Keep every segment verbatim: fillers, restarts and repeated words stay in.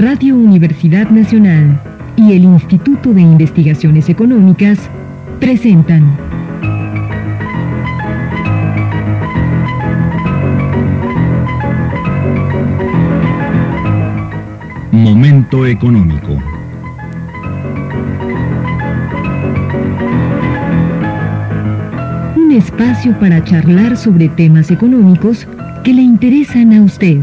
Radio Universidad Nacional y el Instituto de Investigaciones Económicas presentan Momento Económico. Un espacio para charlar sobre temas económicos que le interesan a usted.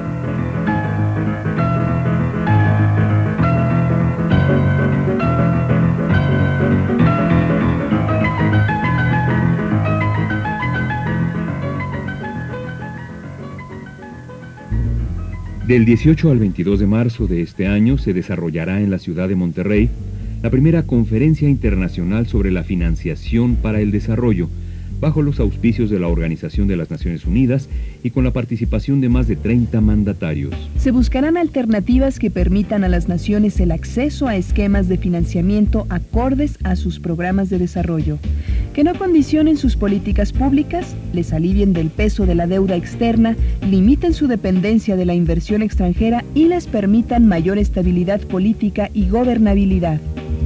Del dieciocho al veintidós de marzo de este año se desarrollará en la ciudad de Monterrey la primera conferencia internacional sobre la financiación para el desarrollo, bajo los auspicios de la Organización de las Naciones Unidas y con la participación de más de treinta mandatarios. Se buscarán alternativas que permitan a las naciones el acceso a esquemas de financiamiento acordes a sus programas de desarrollo, que no condicionen sus políticas públicas, les alivien del peso de la deuda externa, limiten su dependencia de la inversión extranjera y les permitan mayor estabilidad política y gobernabilidad.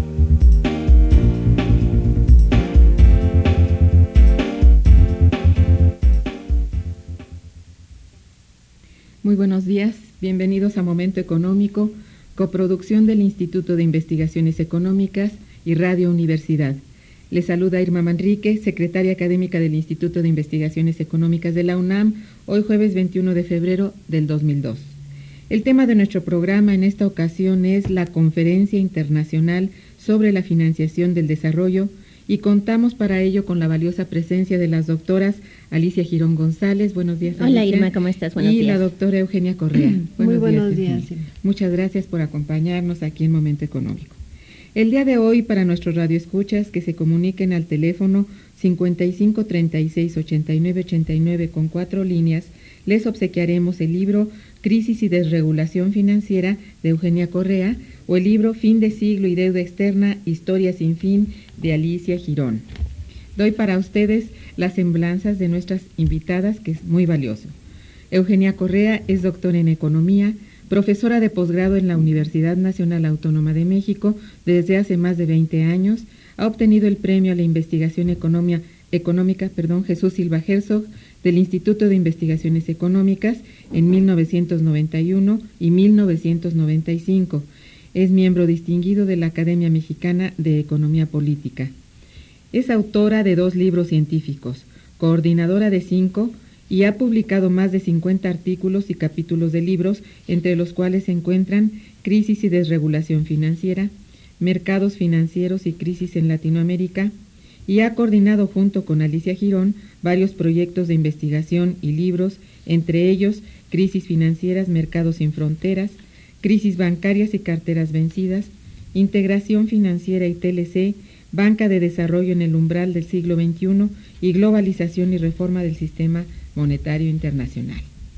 Muy buenos días, bienvenidos a Momento Económico, coproducción del Instituto de Investigaciones Económicas y Radio Universidad. Les saluda Irma Manrique, secretaria académica del Instituto de Investigaciones Económicas de la UNAM, hoy jueves veintiuno de febrero del dos mil dos. El tema de nuestro programa en esta ocasión es la Conferencia Internacional sobre la Financiación del Desarrollo, y contamos para ello con la valiosa presencia de las doctoras Alicia Girón González. Buenos días, Alicia. Hola, Irma, ¿cómo estás? Buenos y días. Y la doctora Eugenia Correa. Buenos Muy buenos días. días. Muchas gracias por acompañarnos aquí en Momento Económico. El día de hoy, para nuestros radioescuchas que se comuniquen al teléfono cincuenta y cinco, treinta y seis, ochenta y nueve, ochenta y nueve con cuatro líneas, les obsequiaremos el libro Crisis y Desregulación Financiera de Eugenia Correa o el libro Fin de Siglo y Deuda Externa, Historia sin Fin de Alicia Girón. Doy para ustedes las semblanzas de nuestras invitadas, que es muy valioso. Eugenia Correa es doctora en Economía, profesora de posgrado en la Universidad Nacional Autónoma de México desde hace más de veinte años, ha obtenido el premio a la investigación economía, económica perdón, Jesús Silva Herzog del Instituto de Investigaciones Económicas en mil novecientos noventa y uno y mil novecientos noventa y cinco. Es miembro distinguido de la Academia Mexicana de Economía Política. Es autora de dos libros científicos, coordinadora de cinco, y ha publicado más de cincuenta artículos y capítulos de libros, entre los cuales se encuentran Crisis y Desregulación Financiera, Mercados Financieros y Crisis en Latinoamérica, y ha coordinado junto con Alicia Girón varios proyectos de investigación y libros, entre ellos Crisis Financieras, Mercados sin Fronteras, Crisis Bancarias y Carteras Vencidas, Integración Financiera y T L C, Banca de Desarrollo en el Umbral del Siglo veintiuno y Globalización y Reforma del Sistema Monetario Internacional.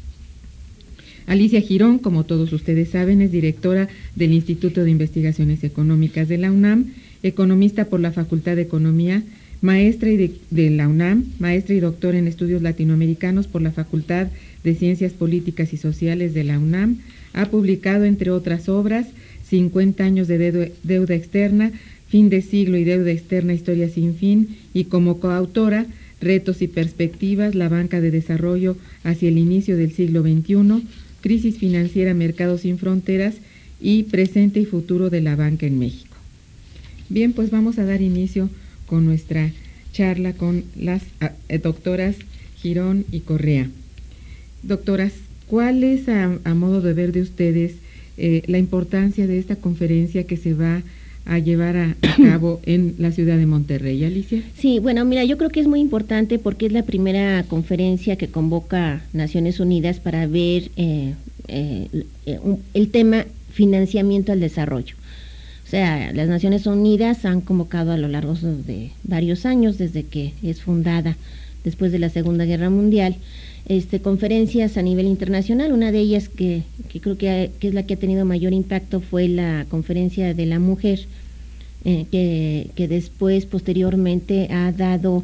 Alicia Girón, como todos ustedes saben, es directora del Instituto de Investigaciones Económicas de la UNAM, economista por la Facultad de Economía, maestra de, de la UNAM, maestra y doctora en Estudios Latinoamericanos por la Facultad de Ciencias Políticas y Sociales de la UNAM. Ha publicado, entre otras obras, cincuenta años de deuda, deuda externa, Fin de Siglo y Deuda Externa, Historia sin Fin, y como coautora, Retos y Perspectivas, la Banca de Desarrollo hacia el inicio del siglo veintiuno, Crisis Financiera, Mercados sin Fronteras y Presente y Futuro de la Banca en México. Bien, pues vamos a dar inicio con nuestra charla con las eh, doctoras Girón y Correa. Doctoras, ¿cuál es, a, a modo de ver de ustedes, eh, la importancia de esta conferencia que se va a llevar a, a cabo en la ciudad de Monterrey? Alicia. Sí, bueno, mira, yo creo que es muy importante porque es la primera conferencia que convoca Naciones Unidas para ver eh, eh, un, el tema financiamiento al desarrollo. O sea, las Naciones Unidas han convocado a lo largo de varios años, desde que es fundada después de la Segunda Guerra Mundial, Este, conferencias a nivel internacional. Una de ellas que, que creo que, ha, que es la que ha tenido mayor impacto fue la conferencia de la mujer, eh, que, que después, posteriormente, ha dado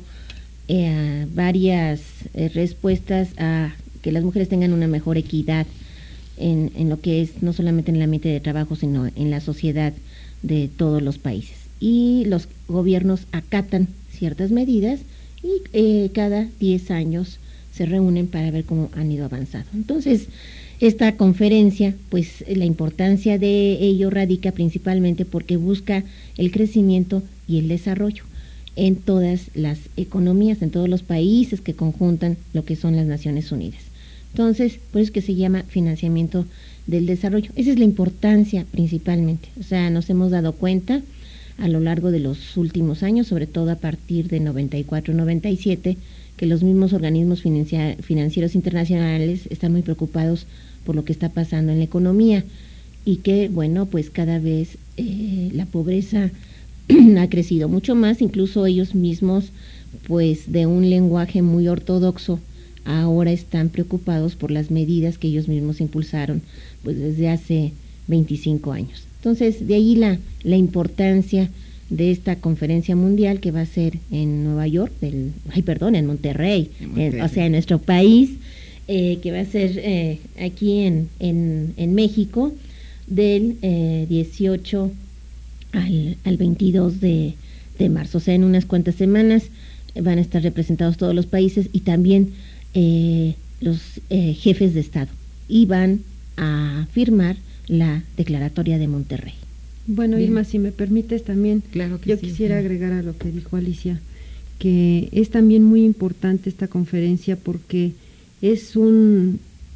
eh, varias eh, respuestas a que las mujeres tengan una mejor equidad en, en lo que es no solamente en el ambiente de trabajo, sino en la sociedad de todos los países. Y los gobiernos acatan ciertas medidas y eh, cada diez años se reúnen para ver cómo han ido avanzando. Entonces, esta conferencia, pues la importancia de ello radica principalmente porque busca el crecimiento y el desarrollo en todas las economías, en todos los países que conjuntan lo que son las Naciones Unidas. Entonces, por eso es que se llama financiamiento del desarrollo. Esa es la importancia principalmente. O sea, nos hemos dado cuenta a lo largo de los últimos años, sobre todo a partir de noventa y cuatro noventa y siete, que los mismos organismos financieros internacionales están muy preocupados por lo que está pasando en la economía y que, bueno, pues cada vez eh, la pobreza ha crecido mucho más, incluso ellos mismos, pues de un lenguaje muy ortodoxo, ahora están preocupados por las medidas que ellos mismos impulsaron pues desde hace veinticinco años. Entonces, de ahí la, la importancia de esta conferencia mundial que va a ser en Nueva York, del, ay, perdón, en Monterrey, en Monterrey. En, o sea, en nuestro país, eh, que va a ser eh, aquí en, en, en México, del eh, dieciocho al, al veintidós de, de marzo. O sea, en unas cuantas semanas van a estar representados todos los países y también eh, los eh, jefes de Estado, y van a firmar la Declaratoria de Monterrey. Bueno, bien. Irma, si me permites también, claro que yo sí, quisiera sí. agregar a lo que dijo Alicia, que es también muy importante esta conferencia porque es un,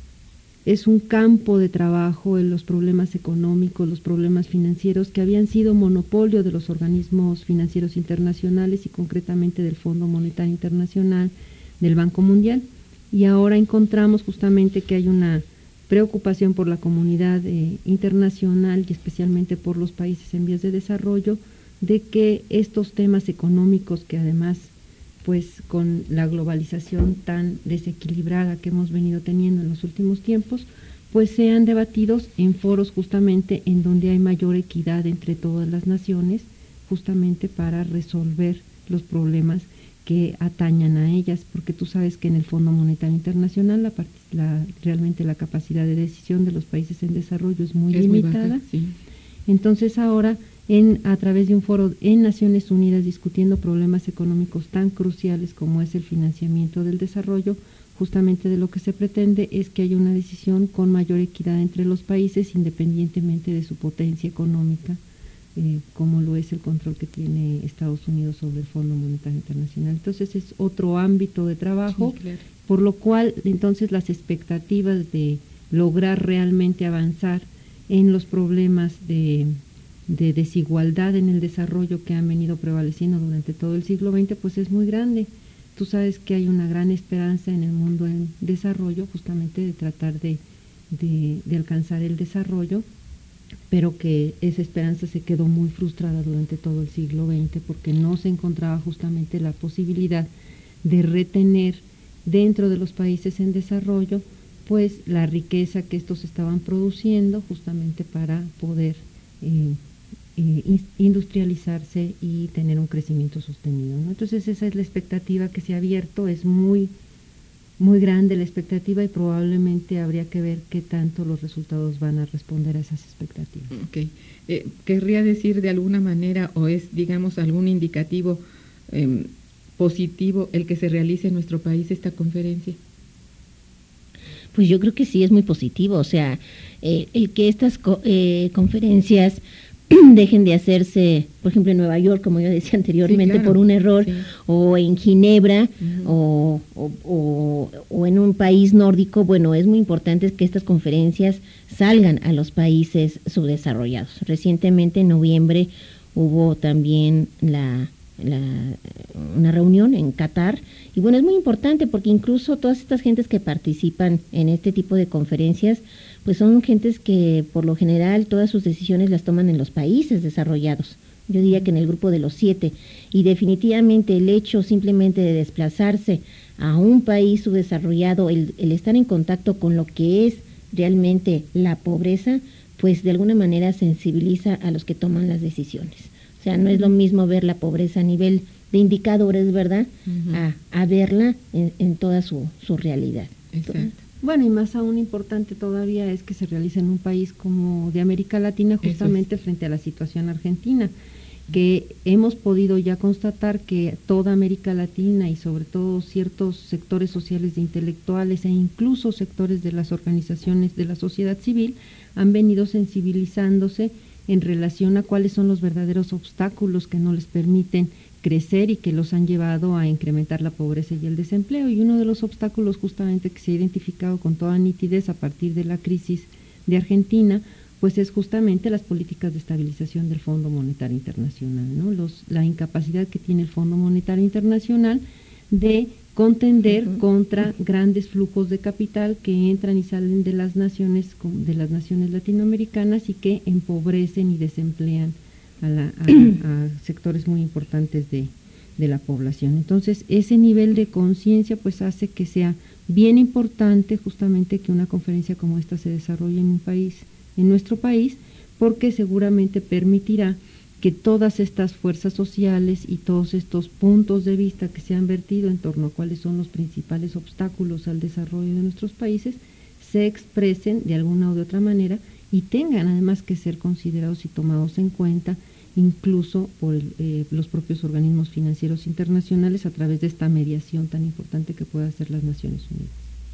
es un campo de trabajo en los problemas económicos, los problemas financieros que habían sido monopolio de los organismos financieros internacionales y concretamente del Fondo Monetario Internacional, del Banco Mundial, y ahora encontramos justamente que hay una preocupación por la comunidad eh, internacional y especialmente por los países en vías de desarrollo, de que estos temas económicos que además pues con la globalización tan desequilibrada que hemos venido teniendo en los últimos tiempos, pues sean debatidos en foros justamente en donde hay mayor equidad entre todas las naciones, justamente para resolver los problemas que atañan a ellas, porque tú sabes que en el Fondo Monetario Internacional la, la realmente la capacidad de decisión de los países en desarrollo es muy es limitada. Muy baja, sí. Entonces ahora en a través de un foro en Naciones Unidas discutiendo problemas económicos tan cruciales como es el financiamiento del desarrollo, justamente de lo que se pretende es que haya una decisión con mayor equidad entre los países independientemente de su potencia económica, Eh, como lo es el control que tiene Estados Unidos sobre el Fondo Monetario Internacional. Entonces es otro ámbito de trabajo, sí, claro. Por lo cual entonces las expectativas de lograr realmente avanzar en los problemas de, de desigualdad en el desarrollo que han venido prevaleciendo durante todo el siglo veinte, pues es muy grande. Tú sabes que hay una gran esperanza en el mundo en desarrollo, justamente de tratar de, de, de alcanzar el desarrollo, pero que esa esperanza se quedó muy frustrada durante todo el siglo veinte porque no se encontraba justamente la posibilidad de retener dentro de los países en desarrollo pues la riqueza que estos estaban produciendo justamente para poder eh, eh, industrializarse y tener un crecimiento sostenido, ¿no? Entonces esa es la expectativa que se ha abierto, es muy muy grande la expectativa y probablemente habría que ver qué tanto los resultados van a responder a esas expectativas. Okay. Eh, ¿Querría decir de alguna manera o es, digamos, algún indicativo eh, positivo el que se realice en nuestro país esta conferencia? Pues yo creo que sí es muy positivo, o sea, eh, el que estas co eh, conferencias dejen de hacerse, por ejemplo, en Nueva York, como yo decía anteriormente, sí, claro, por un error, sí. O en Ginebra, uh-huh. o, o, o, o en un país nórdico. Bueno, es muy importante que estas conferencias salgan a los países subdesarrollados. Recientemente, en noviembre, hubo también la, la, una reunión en Qatar, y bueno, es muy importante porque incluso todas estas gentes que participan en este tipo de conferencias, pues son gentes que por lo general todas sus decisiones las toman en los países desarrollados. Yo diría que en el grupo de los siete, y definitivamente el hecho simplemente de desplazarse a un país subdesarrollado, el, el estar en contacto con lo que es realmente la pobreza, pues de alguna manera sensibiliza a los que toman las decisiones. O sea, no es lo mismo ver la pobreza a nivel de indicadores, ¿verdad?, uh-huh. a, a verla en, en toda su, su realidad. Exacto. Bueno, y más aún importante todavía es que se realice en un país como de América Latina, justamente es. frente a la situación argentina, que hemos podido ya constatar que toda América Latina y sobre todo ciertos sectores sociales de intelectuales e incluso sectores de las organizaciones de la sociedad civil han venido sensibilizándose en relación a cuáles son los verdaderos obstáculos que no les permiten crecer y que los han llevado a incrementar la pobreza y el desempleo. Y uno de los obstáculos justamente que se ha identificado con toda nitidez a partir de la crisis de Argentina, pues es justamente las políticas de estabilización del Fondo Monetario Internacional, ¿no? Los, la incapacidad que tiene el Fondo Monetario Internacional de contender uh-huh. contra grandes flujos de capital que entran y salen de las naciones de las naciones latinoamericanas y que empobrecen y desemplean a, la, a, a sectores muy importantes de, de la población. Entonces, ese nivel de conciencia pues hace que sea bien importante justamente que una conferencia como esta se desarrolle en un país, en nuestro país, porque seguramente permitirá que todas estas fuerzas sociales y todos estos puntos de vista que se han vertido en torno a cuáles son los principales obstáculos al desarrollo de nuestros países se expresen de alguna o de otra manera y tengan además que ser considerados y tomados en cuenta incluso por el, eh, los propios organismos financieros internacionales a través de esta mediación tan importante que puede hacer las Naciones Unidas.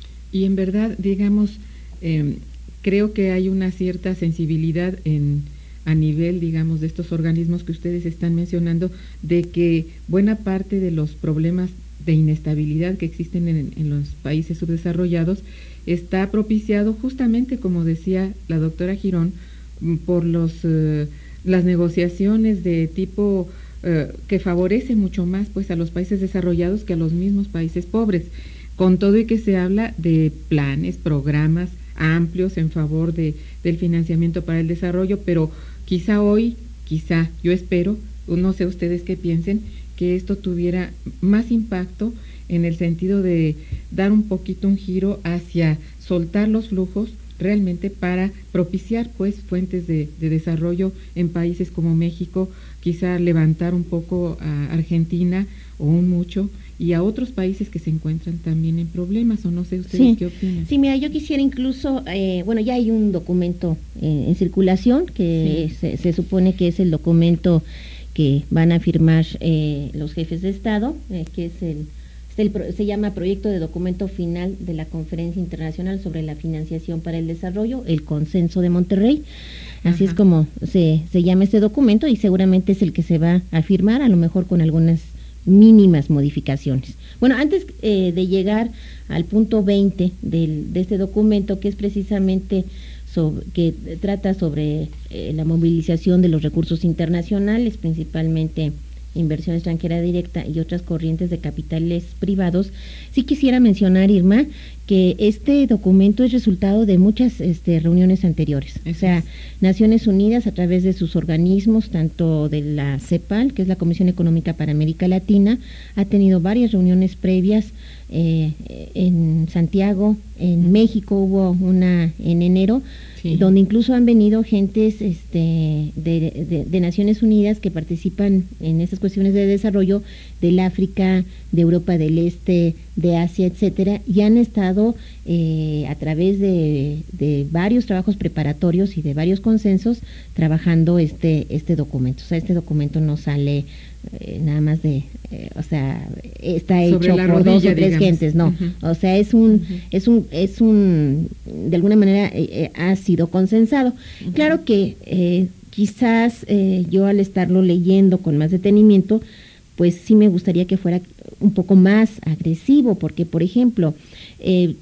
Y en verdad, digamos, eh, creo que hay una cierta sensibilidad en a nivel, digamos, de estos organismos que ustedes están mencionando, de que buena parte de los problemas de inestabilidad que existen en, en los países subdesarrollados está propiciado justamente, como decía la doctora Girón, por los eh, las negociaciones de tipo eh, que favorece mucho más pues a los países desarrollados que a los mismos países pobres, con todo y que se habla de planes, programas amplios en favor de del financiamiento para el desarrollo, pero quizá hoy, quizá, yo espero, no sé ustedes qué piensen, que esto tuviera más impacto en el sentido de dar un poquito un giro hacia soltar los flujos realmente para propiciar pues fuentes de, de desarrollo en países como México, quizá levantar un poco a Argentina o un mucho y a otros países que se encuentran también en problemas, o no sé ustedes sí. qué opinan. Sí, mira, yo quisiera incluso, eh, bueno, ya hay un documento eh, en circulación que sí. se, se supone que es el documento que van a firmar eh, los jefes de Estado, eh, que es el, es el, se llama Proyecto de Documento Final de la Conferencia Internacional sobre la Financiación para el Desarrollo, el Consenso de Monterrey. Así Ajá. es como se, se llama este documento y seguramente es el que se va a firmar, a lo mejor con algunas mínimas modificaciones. Bueno, antes eh, de llegar al punto veinte del, de este documento, que es precisamente sobre, que trata sobre eh, la movilización de los recursos internacionales, principalmente inversión extranjera directa y otras corrientes de capitales privados, sí quisiera mencionar, Irma, que este documento es resultado de muchas este, reuniones anteriores. Eso o sea, es. Naciones Unidas, a través de sus organismos, tanto de la CEPAL, que es la Comisión Económica para América Latina, ha tenido varias reuniones previas eh, en Santiago, en México hubo una en enero, sí. donde incluso han venido gentes este, de, de, de Naciones Unidas que participan en estas cuestiones de desarrollo del África, de Europa del Este, de Asia, etcétera, y han estado eh, a través de, de varios trabajos preparatorios y de varios consensos trabajando este este documento. O sea, este documento no sale eh, nada más de, eh, o sea, está hecho por rodilla, dos o tres digamos. gentes, no. Uh-huh. O sea, es un, uh-huh. es un, es un, de alguna manera eh, eh, ha sido consensado. Uh-huh. Claro que eh, quizás eh, yo al estarlo leyendo con más detenimiento, pues sí me gustaría que fuera un poco más agresivo, porque, por ejemplo, eh,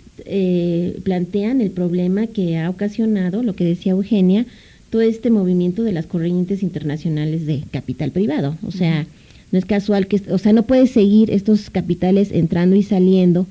eh, plantean el problema que ha ocasionado, lo que decía Eugenia, todo este movimiento de las corrientes internacionales de capital privado. O sea, uh-huh. no es casual que, o sea, no puedes seguir estos capitales entrando y saliendo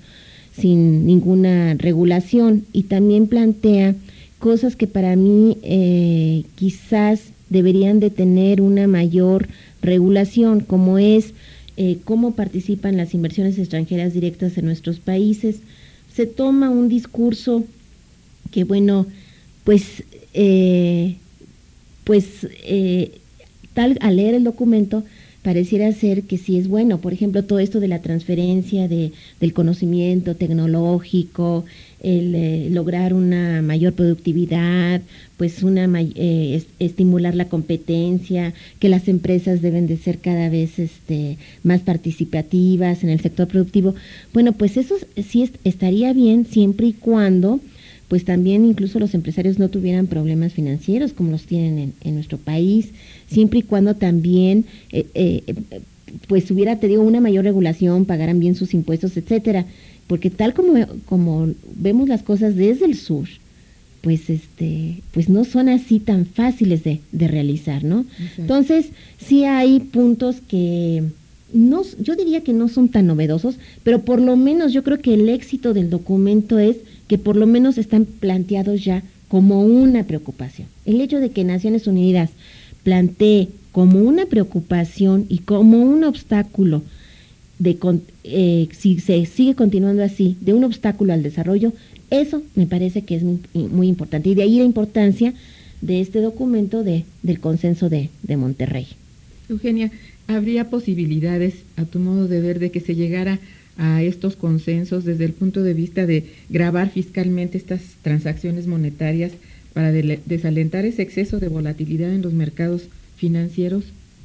sin ninguna regulación. Y también plantea cosas que para mí eh, quizás deberían de tener una mayor regulación, como es eh, cómo participan las inversiones extranjeras directas en nuestros países. Se toma un discurso que, bueno, pues, eh, pues eh, tal al leer el documento pareciera ser que sí es bueno. Por ejemplo, todo esto de la transferencia de, del conocimiento tecnológico, el eh, lograr una mayor productividad, pues una eh, est estimular la competencia, que las empresas deben de ser cada vez este, más participativas en el sector productivo. Bueno, pues eso sí est estaría bien siempre y cuando pues también incluso los empresarios no tuvieran problemas financieros como los tienen en, en nuestro país, siempre y cuando también eh, eh, pues hubiera, te digo, una mayor regulación, pagaran bien sus impuestos, etcétera, porque tal como, como vemos las cosas desde el sur, pues este, pues no son así tan fáciles de, de realizar, ¿no? Exacto. Entonces, sí hay puntos que no, yo diría que no son tan novedosos, pero por lo menos yo creo que el éxito del documento es que por lo menos están planteados ya como una preocupación. El hecho de que Naciones Unidas plantee como una preocupación y como un obstáculo, de eh, si se sigue continuando así, de un obstáculo al desarrollo, eso me parece que es muy, muy importante. Y de ahí la importancia de este documento de, del consenso de, de Monterrey. Eugenia, ¿habría posibilidades, a tu modo de ver, de que se llegara a estos consensos desde el punto de vista de gravar fiscalmente estas transacciones monetarias para de, desalentar ese exceso de volatilidad en los mercados financieros?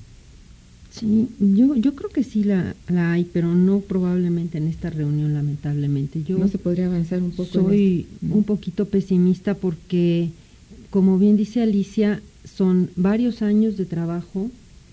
Sí, yo yo creo que sí la, la hay, pero no probablemente en esta reunión, lamentablemente. Yo ¿No se podría avanzar un poco? Soy en esto? un poquito pesimista porque, como bien dice Alicia, son varios años de trabajo,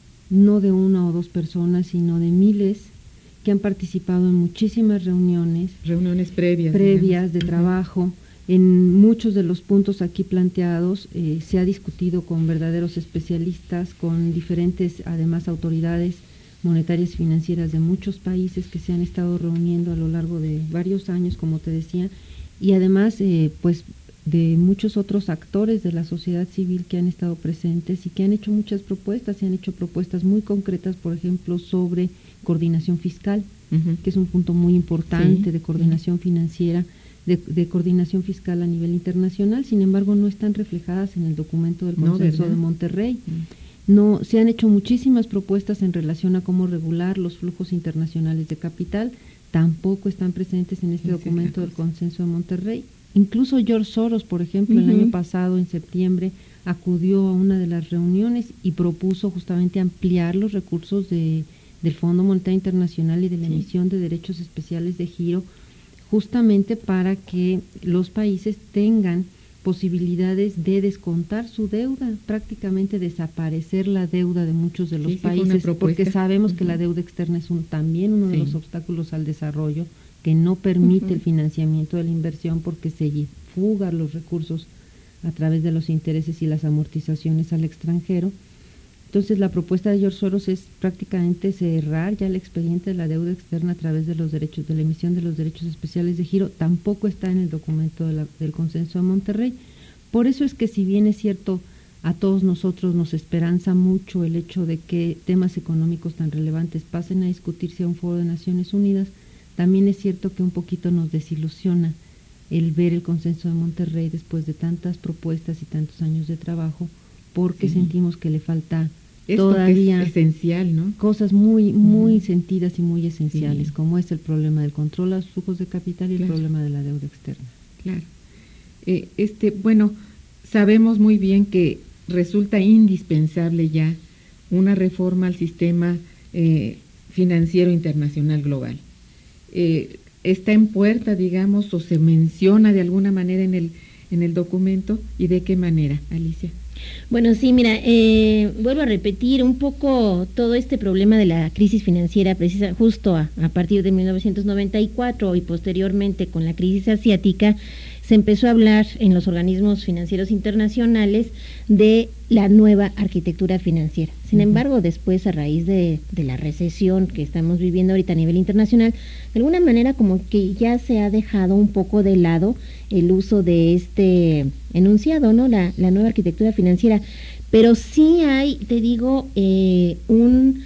no de una o dos personas, sino de miles que han participado en muchísimas reuniones. Reuniones previas. Previas digamos. de uh-huh. trabajo. En muchos de los puntos aquí planteados eh, se ha discutido con verdaderos especialistas, con diferentes, además, autoridades monetarias y financieras de muchos países que se han estado reuniendo a lo largo de varios años, como te decía, y además, eh, pues, de muchos otros actores de la sociedad civil que han estado presentes y que han hecho muchas propuestas, se han hecho propuestas muy concretas, por ejemplo, sobre coordinación fiscal, uh-huh. que es un punto muy importante sí. de coordinación uh-huh. financiera, de, de coordinación fiscal a nivel internacional. Sin embargo, no están reflejadas en el documento del Consenso no, de Monterrey. Uh-huh. No, se han hecho muchísimas propuestas en relación a cómo regular los flujos internacionales de capital, tampoco están presentes en este sí, documento sí, del Consenso de Monterrey. Incluso George Soros, por ejemplo, uh-huh. el año pasado, en septiembre, acudió a una de las reuniones y propuso justamente ampliar los recursos de, del Fondo Monetario Internacional y de la sí. emisión de derechos especiales de giro, justamente para que los países tengan posibilidades de descontar su deuda, prácticamente desaparecer la deuda de muchos de los sí, países, sí, porque sabemos uh-huh. que la deuda externa es un, también uno sí. de los obstáculos al desarrollo, que no permite uh-huh. el financiamiento de la inversión porque se fugan los recursos a través de los intereses y las amortizaciones al extranjero. Entonces, la propuesta de George Soros es prácticamente cerrar ya el expediente de la deuda externa a través de los derechos, de la emisión de los derechos especiales de giro. Tampoco está en el documento de la, del Consenso de Monterrey. Por eso es que, si bien es cierto, a todos nosotros nos esperanza mucho el hecho de que temas económicos tan relevantes pasen a discutirse a un foro de Naciones Unidas, también es cierto que un poquito nos desilusiona el ver el Consenso de Monterrey después de tantas propuestas y tantos años de trabajo, porque sí. sentimos que le falta Esto todavía es esencial, ¿no? Cosas muy muy uh-huh. sentidas y muy esenciales, sí. como es el problema del control a los flujos de capital y claro. el problema de la deuda externa. Claro. Eh, este, bueno, sabemos muy bien que resulta indispensable ya una reforma al sistema eh, financiero internacional global. Eh, está en puerta, digamos, o se menciona de alguna manera en el en el documento, y de qué manera, Alicia. Bueno, sí, mira, eh, vuelvo a repetir un poco todo este problema de la crisis financiera, precisa, justo a, a partir de mil novecientos noventa y cuatro y posteriormente con la crisis asiática, se empezó a hablar en los organismos financieros internacionales de la nueva arquitectura financiera. Sin uh-huh. embargo, después, a raíz de, de la recesión que estamos viviendo ahorita a nivel internacional, de alguna manera como que ya se ha dejado un poco de lado el uso de este enunciado, ¿no? La, la nueva arquitectura financiera. Pero sí hay, te digo, eh, un,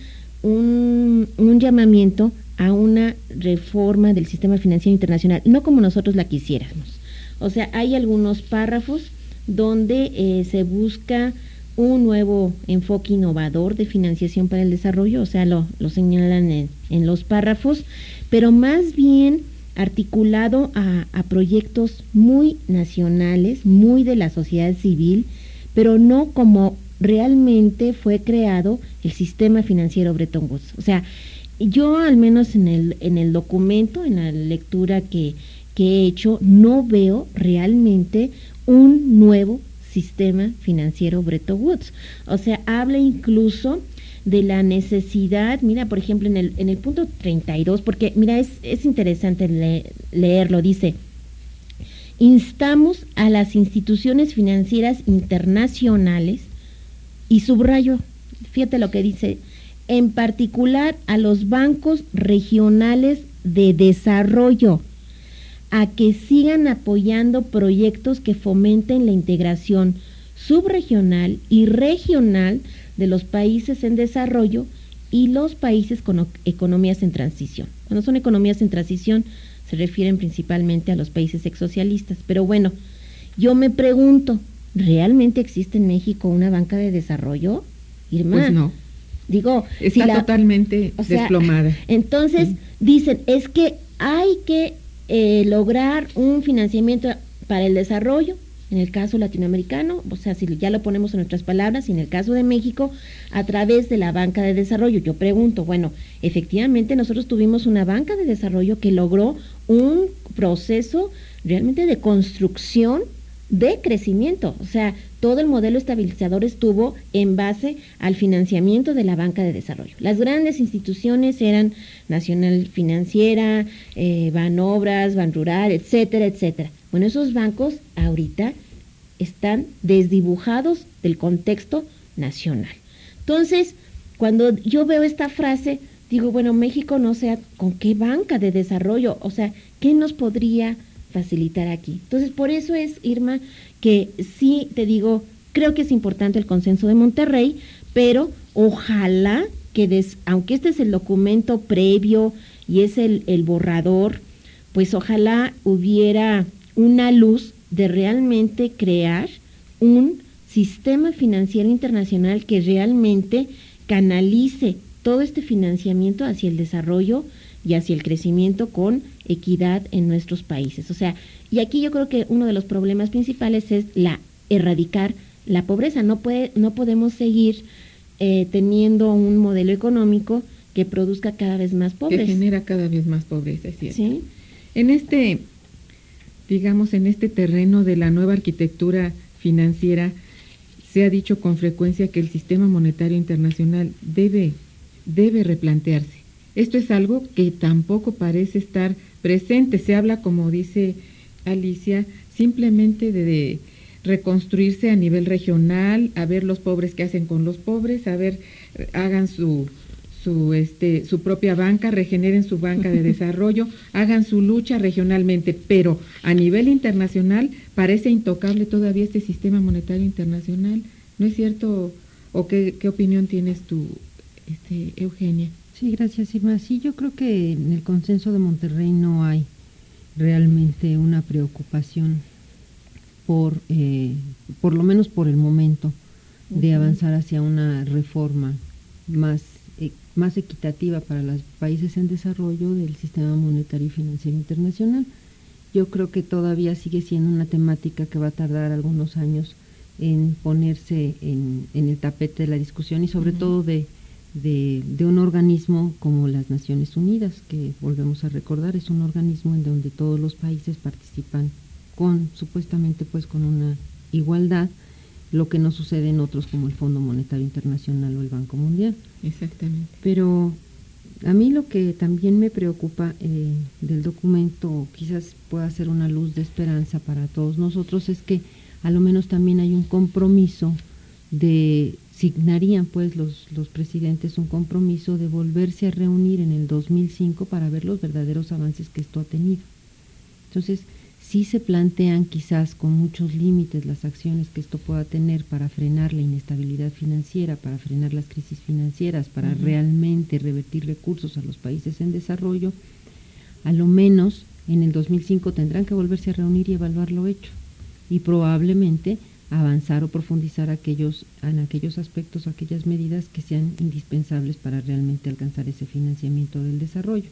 un, un llamamiento a una reforma del sistema financiero internacional, no como nosotros la quisiéramos. O sea, hay algunos párrafos donde eh, se busca un nuevo enfoque innovador de financiación para el desarrollo, o sea, lo, lo señalan en, en los párrafos, pero más bien articulado a, a proyectos muy nacionales, muy de la sociedad civil, pero no como realmente fue creado el sistema financiero Bretton Woods. O sea, yo al menos en el, en el documento, en la lectura que, que he hecho, no veo realmente un nuevo sistema financiero Bretton Woods. O sea, habla incluso de la necesidad, mira, por ejemplo, en el, en el punto treinta y dos, porque mira, es, es interesante le, leerlo, dice: instamos a las instituciones financieras internacionales, y subrayo, fíjate lo que dice, en particular a los bancos regionales de desarrollo, a que sigan apoyando proyectos que fomenten la integración subregional y regional de los países en desarrollo y los países con economías en transición. Cuando son economías en transición se refieren principalmente a los países exsocialistas. Pero bueno, yo me pregunto, ¿realmente existe en México una banca de desarrollo, Irma? Pues no. Digo, está si la, totalmente o sea, desplomada. Entonces, sí. Dicen, es que hay que eh, lograr un financiamiento para el desarrollo, en el caso latinoamericano, o sea, si ya lo ponemos en nuestras palabras, y en el caso de México, a través de la banca de desarrollo. Yo pregunto, bueno, efectivamente nosotros tuvimos una banca de desarrollo que logró un proceso realmente de construcción de crecimiento, o sea, todo el modelo estabilizador estuvo en base al financiamiento de la banca de desarrollo. Las grandes instituciones eran Nacional Financiera, eh, Banobras, Banrural, etcétera, etcétera. Bueno, esos bancos ahorita están desdibujados del contexto nacional. Entonces, cuando yo veo esta frase, digo, bueno, México no sé con qué banca de desarrollo, o sea, ¿qué nos podría facilitar aquí? Entonces, por eso es, Irma, que sí te digo, creo que es importante el consenso de Monterrey, pero ojalá que, des, aunque este es el documento previo y es el, el borrador, pues ojalá hubiera una luz de realmente crear un sistema financiero internacional que realmente canalice todo este financiamiento hacia el desarrollo y hacia el crecimiento con equidad en nuestros países. O sea, y aquí yo creo que uno de los problemas principales es la erradicar la pobreza. No puede, no podemos seguir eh, teniendo un modelo económico que produzca cada vez más pobres. Que genera cada vez más pobreza, es cierto. ¿Sí? En este, digamos, en este terreno de la nueva arquitectura financiera, se ha dicho con frecuencia que el sistema monetario internacional debe, debe replantearse. Esto es algo que tampoco parece estar presente. Se habla, como dice Alicia, simplemente de, de reconstruirse a nivel regional, a ver los pobres qué hacen con los pobres, a ver, hagan su, su, este, su propia banca, regeneren su banca de desarrollo, hagan su lucha regionalmente, pero a nivel internacional parece intocable todavía este sistema monetario internacional. ¿No es cierto? ¿O qué, qué opinión tienes tú, este, Eugenia? Sí, gracias, Irma. Sí, yo creo que en el consenso de Monterrey no hay realmente una preocupación por, eh, por lo menos por el momento, uh-huh. de avanzar hacia una reforma más, eh, más equitativa para los países en desarrollo del sistema monetario y financiero internacional. Yo creo que todavía sigue siendo una temática que va a tardar algunos años en ponerse en, en el tapete de la discusión y sobre uh-huh. todo de De, de un organismo como las Naciones Unidas, que volvemos a recordar, es un organismo en donde todos los países participan con, supuestamente pues con una igualdad, lo que no sucede en otros como el Fondo Monetario Internacional o el Banco Mundial. Exactamente. Pero a mí lo que también me preocupa eh, del documento, quizás pueda ser una luz de esperanza para todos nosotros, es que a lo menos también hay un compromiso de signarían pues los, los presidentes un compromiso de volverse a reunir en el dos mil cinco para ver los verdaderos avances que esto ha tenido. Entonces, sí se plantean quizás con muchos límites las acciones que esto pueda tener para frenar la inestabilidad financiera, para frenar las crisis financieras, para uh-huh. realmente revertir recursos a los países en desarrollo. A lo menos en el dos mil cinco tendrán que volverse a reunir y evaluar lo hecho. Y probablemente avanzar o profundizar aquellos, en aquellos aspectos, aquellas medidas que sean indispensables para realmente alcanzar ese financiamiento del desarrollo.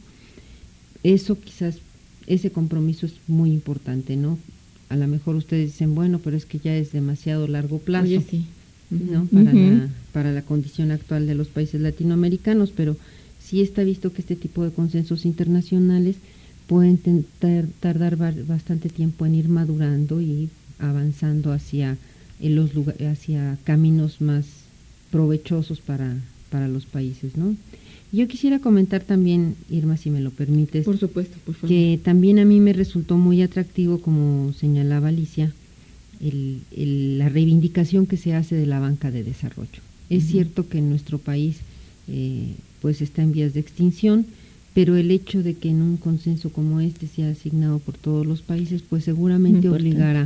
Eso quizás, ese compromiso es muy importante, ¿no? A lo mejor ustedes dicen, bueno, pero es que ya es demasiado largo plazo. Oye, sí. ¿no? Para, uh-huh. la, para la condición actual de los países latinoamericanos, pero sí está visto que este tipo de consensos internacionales pueden tentar, tardar bastante tiempo en ir madurando y avanzando hacia, en los lugar, hacia caminos más provechosos para, para los países, ¿no? Yo quisiera comentar también, Irma, si me lo permites, por supuesto, por favor, que también a mí me resultó muy atractivo, como señalaba Alicia, El, el, la reivindicación que se hace de la banca de desarrollo. Es uh-huh. cierto que en nuestro país eh, pues está en vías de extinción, pero el hecho de que en un consenso como este sea asignado por todos los países, pues seguramente obligará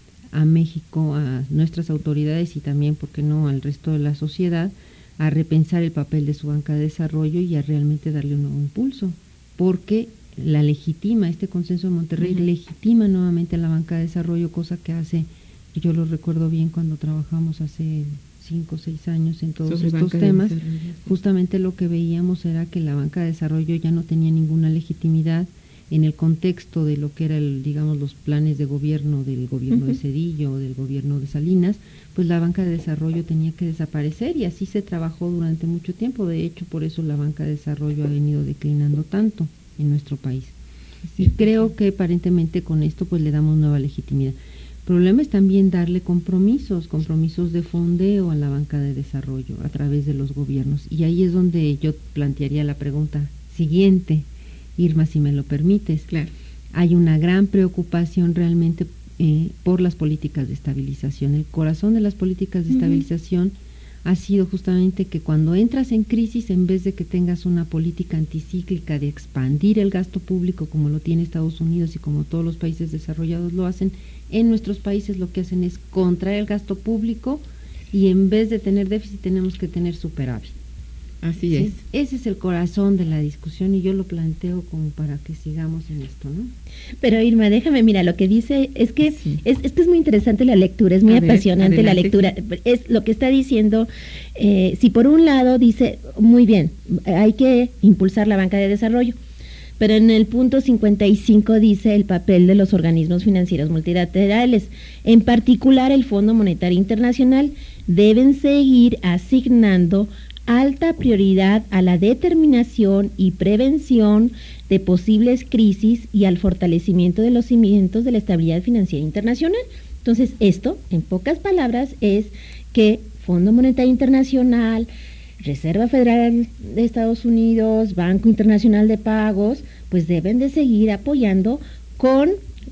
a México, a nuestras autoridades y también, ¿por qué no?, al resto de la sociedad, a repensar el papel de su banca de desarrollo y a realmente darle un nuevo impulso, porque la legitima, este consenso de Monterrey uh-huh. legitima nuevamente a la banca de desarrollo, cosa que hace, yo lo recuerdo bien cuando trabajamos hace cinco o seis años en todos Sobre estos temas, justamente lo que veíamos era que la banca de desarrollo ya no tenía ninguna legitimidad en el contexto de lo que era, el, digamos, los planes de gobierno del gobierno uh-huh. de Zedillo o del gobierno de Salinas, pues la banca de desarrollo tenía que desaparecer y así se trabajó durante mucho tiempo. De hecho, por eso la banca de desarrollo ha venido declinando tanto en nuestro país. Sí, y creo que aparentemente con esto pues le damos nueva legitimidad. El problema es también darle compromisos, compromisos de fondeo a la banca de desarrollo a través de los gobiernos. Y ahí es donde yo plantearía la pregunta siguiente, Irma, si me lo permites. Claro. Hay una gran preocupación realmente eh, por las políticas de estabilización. El corazón de las políticas de uh-huh. estabilización ha sido justamente que cuando entras en crisis, en vez de que tengas una política anticíclica de expandir el gasto público como lo tiene Estados Unidos y como todos los países desarrollados lo hacen, en nuestros países lo que hacen es contraer el gasto público y en vez de tener déficit tenemos que tener superávit. Así ¿Sí? es. Ese es el corazón de la discusión y yo lo planteo como para que sigamos en esto, ¿no? Pero Irma, déjame, mira, lo que dice es que sí. es, es que es muy interesante la lectura, es muy A ver, apasionante adelante. la lectura. Es lo que está diciendo, eh, si por un lado dice, muy bien, hay que impulsar la banca de desarrollo, pero en el punto cincuenta y cinco dice el papel de los organismos financieros multilaterales, en particular el Fondo Monetario Internacional, deben seguir asignando alta prioridad a la determinación y prevención de posibles crisis y al fortalecimiento de los cimientos de la estabilidad financiera internacional. Entonces, esto, en pocas palabras, es que Fondo Monetario Internacional, Reserva Federal de Estados Unidos, Banco Internacional de Pagos, pues deben de seguir apoyando con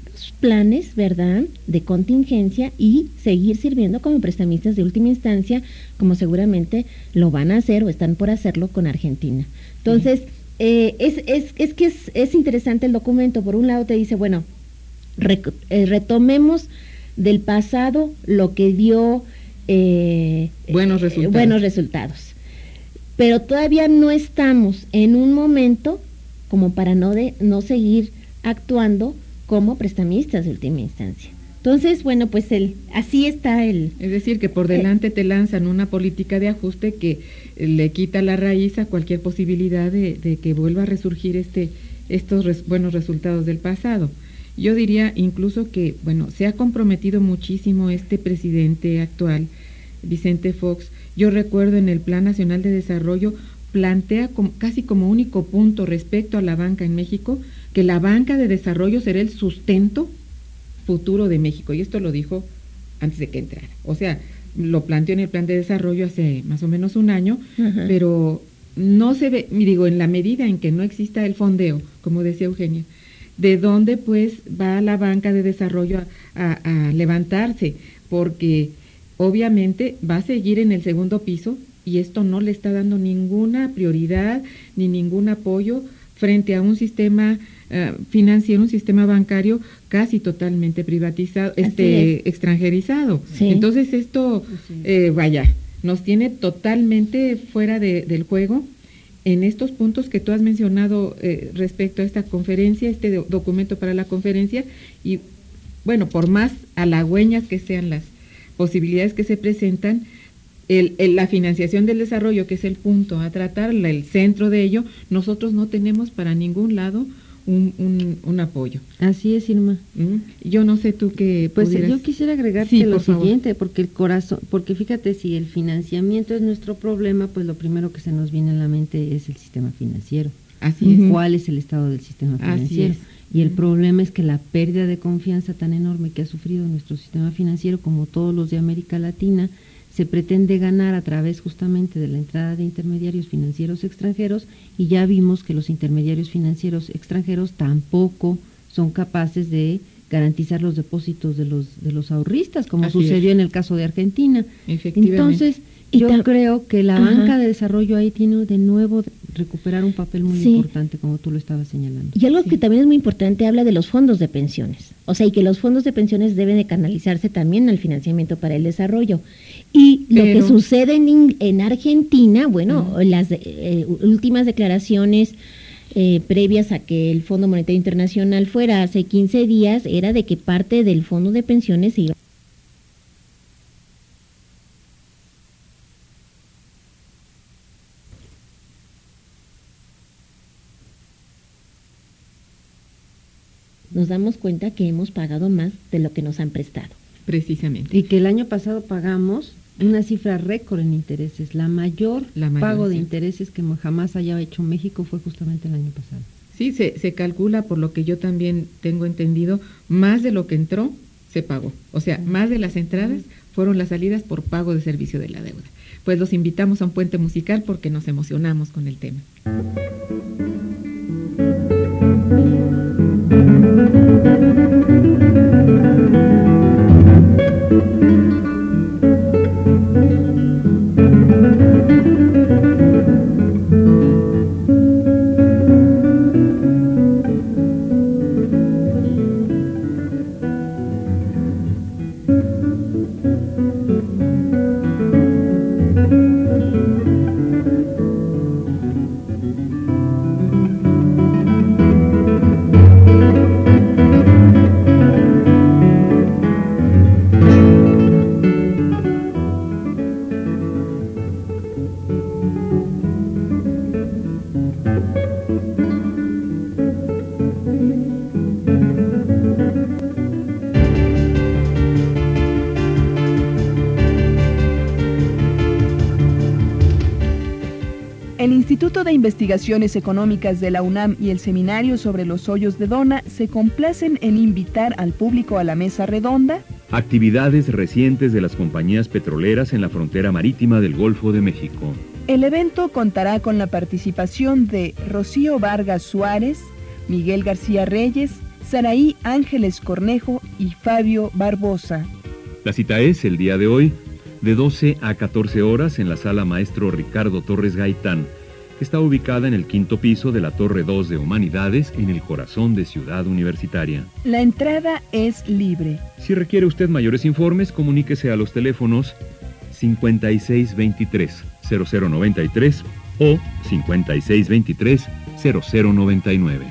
planes, ¿verdad?, de contingencia y seguir sirviendo como prestamistas de última instancia, como seguramente lo van a hacer o están por hacerlo con Argentina. Entonces, sí. eh, es, es, es que es, es interesante el documento. Por un lado te dice, bueno, rec, eh, retomemos del pasado lo que dio eh, buenos resultados. Eh, buenos resultados. Pero todavía no estamos en un momento como para no, de, no seguir actuando como prestamistas de última instancia. Entonces, bueno, pues el así está el... Es decir, que por delante eh, te lanzan una política de ajuste que le quita la raíz a cualquier posibilidad de, de que vuelva a resurgir este estos res, buenos resultados del pasado. Yo diría incluso que, bueno, se ha comprometido muchísimo este presidente actual, Vicente Fox. Yo recuerdo en el Plan Nacional de Desarrollo plantea como, casi como único punto respecto a la banca en México, que la banca de desarrollo será el sustento futuro de México, y esto lo dijo antes de que entrara. O sea, lo planteó en el plan de desarrollo hace más o menos un año, uh-huh. pero no se ve, digo, en la medida en que no exista el fondeo, como decía Eugenia, ¿de dónde pues va la banca de desarrollo a, a, a levantarse? Porque obviamente va a seguir en el segundo piso y esto no le está dando ninguna prioridad ni ningún apoyo frente a un sistema uh, financiero, un sistema bancario casi totalmente privatizado, Así este es. extranjerizado. Sí. Entonces esto, eh, vaya, nos tiene totalmente fuera de, del juego en estos puntos que tú has mencionado eh, respecto a esta conferencia, este do, documento para la conferencia, y bueno, por más halagüeñas que sean las posibilidades que se presentan, el, el, la financiación del desarrollo, que es el punto a tratar, el centro de ello, nosotros no tenemos para ningún lado un, un, un apoyo. Así es, Irma. ¿Mm? Yo no sé tú qué Pues pudieras... yo quisiera agregarte sí, lo por siguiente, favor. porque el corazón, porque fíjate, si el financiamiento es nuestro problema, pues lo primero que se nos viene a la mente es el sistema financiero. Así es. ¿Cuál es el estado del sistema financiero? Así es. Y el problema es que la pérdida de confianza tan enorme que ha sufrido nuestro sistema financiero, como todos los de América Latina, se pretende ganar a través justamente de la entrada de intermediarios financieros extranjeros, y ya vimos que los intermediarios financieros extranjeros tampoco son capaces de garantizar los depósitos de los de los ahorristas, como Así sucedió es. en el caso de Argentina. Efectivamente. Entonces, Y yo tam- creo que la Ajá. banca de desarrollo ahí tiene de nuevo de recuperar un papel muy Sí. importante, como tú lo estabas señalando. Y algo Sí. que también es muy importante, habla de los fondos de pensiones. O sea, y que los fondos de pensiones deben de canalizarse también al financiamiento para el desarrollo. Y lo Pero- que sucede en, In- en Argentina, bueno, las de- eh, últimas declaraciones eh, previas a que el Fondo Monetario Internacional fuera hace quince días, era de que parte del fondo de pensiones se iba. Nos damos cuenta que hemos pagado más de lo que nos han prestado. Precisamente. Y que el año pasado pagamos una cifra récord en intereses. La mayor, La mayor, pago de sí. intereses que jamás haya hecho México fue justamente el año pasado. Sí, se, se calcula, por lo que yo también tengo entendido, más de lo que entró se pagó. O sea, más de las entradas fueron las salidas por pago de servicio de la deuda. Pues los invitamos a un puente musical porque nos emocionamos con el tema. El Instituto de Investigaciones Económicas de la UNAM y el Seminario sobre los Hoyos de Dona se complacen en invitar al público a la mesa redonda. Actividades recientes de las compañías petroleras en la frontera marítima del Golfo de México. El evento contará con la participación de Rocío Vargas Suárez, Miguel García Reyes, Saraí Ángeles Cornejo y Fabio Barbosa. La cita es el día de hoy, de doce a catorce horas en la sala Maestro Ricardo Torres Gaitán, que está ubicada en el quinto piso de la Torre dos de Humanidades en el corazón de Ciudad Universitaria. La entrada es libre. Si requiere usted mayores informes, comuníquese a los teléfonos cincuenta y seis veintitrés, cero cero noventa y tres o cincuenta y seis veintitrés, cero cero noventa y nueve.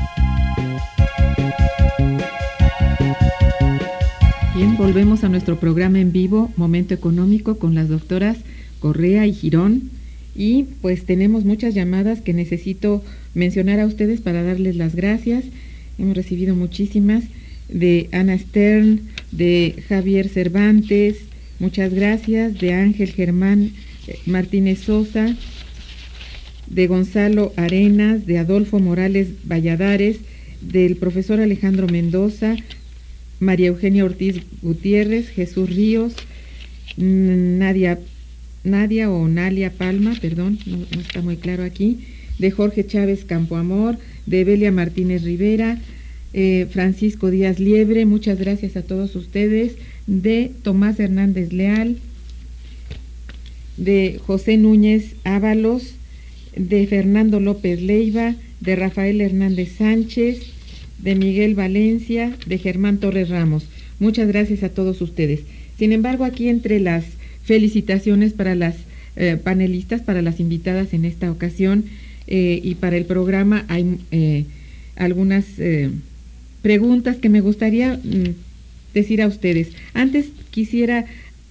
Bien, volvemos a nuestro programa en vivo, Momento Económico, con las doctoras Correa y Girón. Y pues tenemos muchas llamadas que necesito mencionar a ustedes para darles las gracias. Hemos recibido muchísimas de Ana Stern, de Javier Cervantes, muchas gracias, de Ángel Germán Martínez Sosa, de Gonzalo Arenas, de Adolfo Morales Valladares, del profesor Alejandro Mendoza, María Eugenia Ortiz Gutiérrez, Jesús Ríos, Nadia, Nadia o Nalia Palma, perdón, no, no está muy claro aquí, de Jorge Chávez Campoamor, de Belia Martínez Rivera, eh, Francisco Díaz Liebre, muchas gracias a todos ustedes, de Tomás Hernández Leal, de José Núñez Ábalos, de Fernando López Leiva, de Rafael Hernández Sánchez, de Miguel Valencia, de Germán Torres Ramos. Muchas gracias a todos ustedes. Sin embargo, aquí entre las felicitaciones para las eh, panelistas, para las invitadas en esta ocasión eh, y para el programa, hay eh, algunas eh, preguntas que me gustaría mm, decir a ustedes. Antes quisiera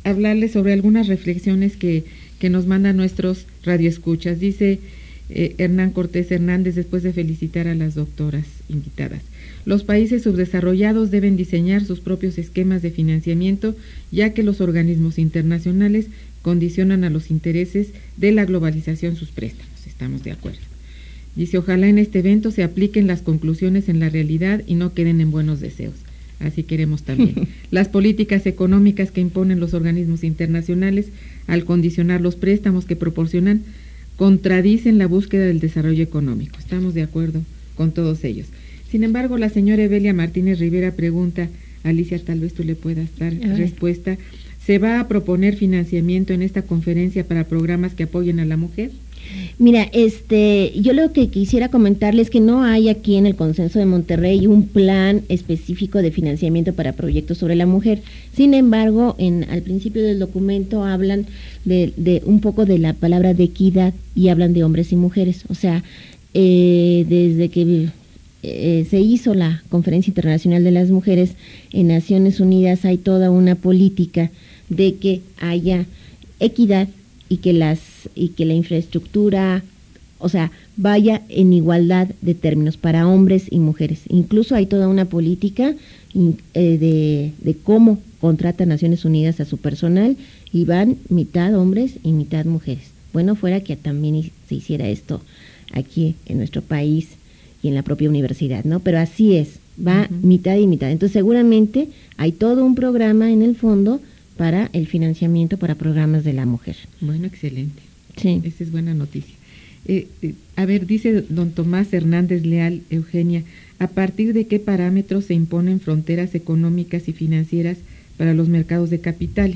hablarles sobre algunas reflexiones que, que nos mandan nuestros radioescuchas. Dice eh, Hernán Cortés Hernández, después de felicitar a las doctoras invitadas: los países subdesarrollados deben diseñar sus propios esquemas de financiamiento, ya que los organismos internacionales condicionan a los intereses de la globalización sus préstamos. Estamos de acuerdo. Dice: ojalá en este evento se apliquen las conclusiones en la realidad y no queden en buenos deseos. Así queremos también. Las políticas económicas que imponen los organismos internacionales al condicionar los préstamos que proporcionan contradicen la búsqueda del desarrollo económico. Estamos de acuerdo con todos ellos. Sin embargo, la señora Evelia Martínez Rivera pregunta, Alicia, tal vez tú le puedas dar respuesta: ¿se va a proponer financiamiento en esta conferencia para programas que apoyen a la mujer? Mira, este, yo lo que quisiera comentarles es que no hay aquí en el Consenso de Monterrey un plan específico de financiamiento para proyectos sobre la mujer. Sin embargo, en, al principio del documento hablan de, de un poco de la palabra de equidad y hablan de hombres y mujeres. O sea, eh, desde que eh, se hizo la Conferencia Internacional de las Mujeres en Naciones Unidas, hay toda una política de que haya equidad y que las y que la infraestructura, o sea, vaya en igualdad de términos para hombres y mujeres. Incluso hay toda una política eh, de, de cómo contrata Naciones Unidas a su personal y van mitad hombres y mitad mujeres. Bueno, fuera que también se hiciera esto aquí en nuestro país y en la propia universidad, ¿no? Pero así es, va uh-huh. mitad y mitad. Entonces seguramente hay todo un programa en el fondo para el financiamiento para programas de la mujer. Bueno, excelente. Sí. Esa es buena noticia. Eh, eh, a ver, dice don Tomás Hernández Leal, Eugenia, ¿a partir de qué parámetros se imponen fronteras económicas y financieras para los mercados de capitales?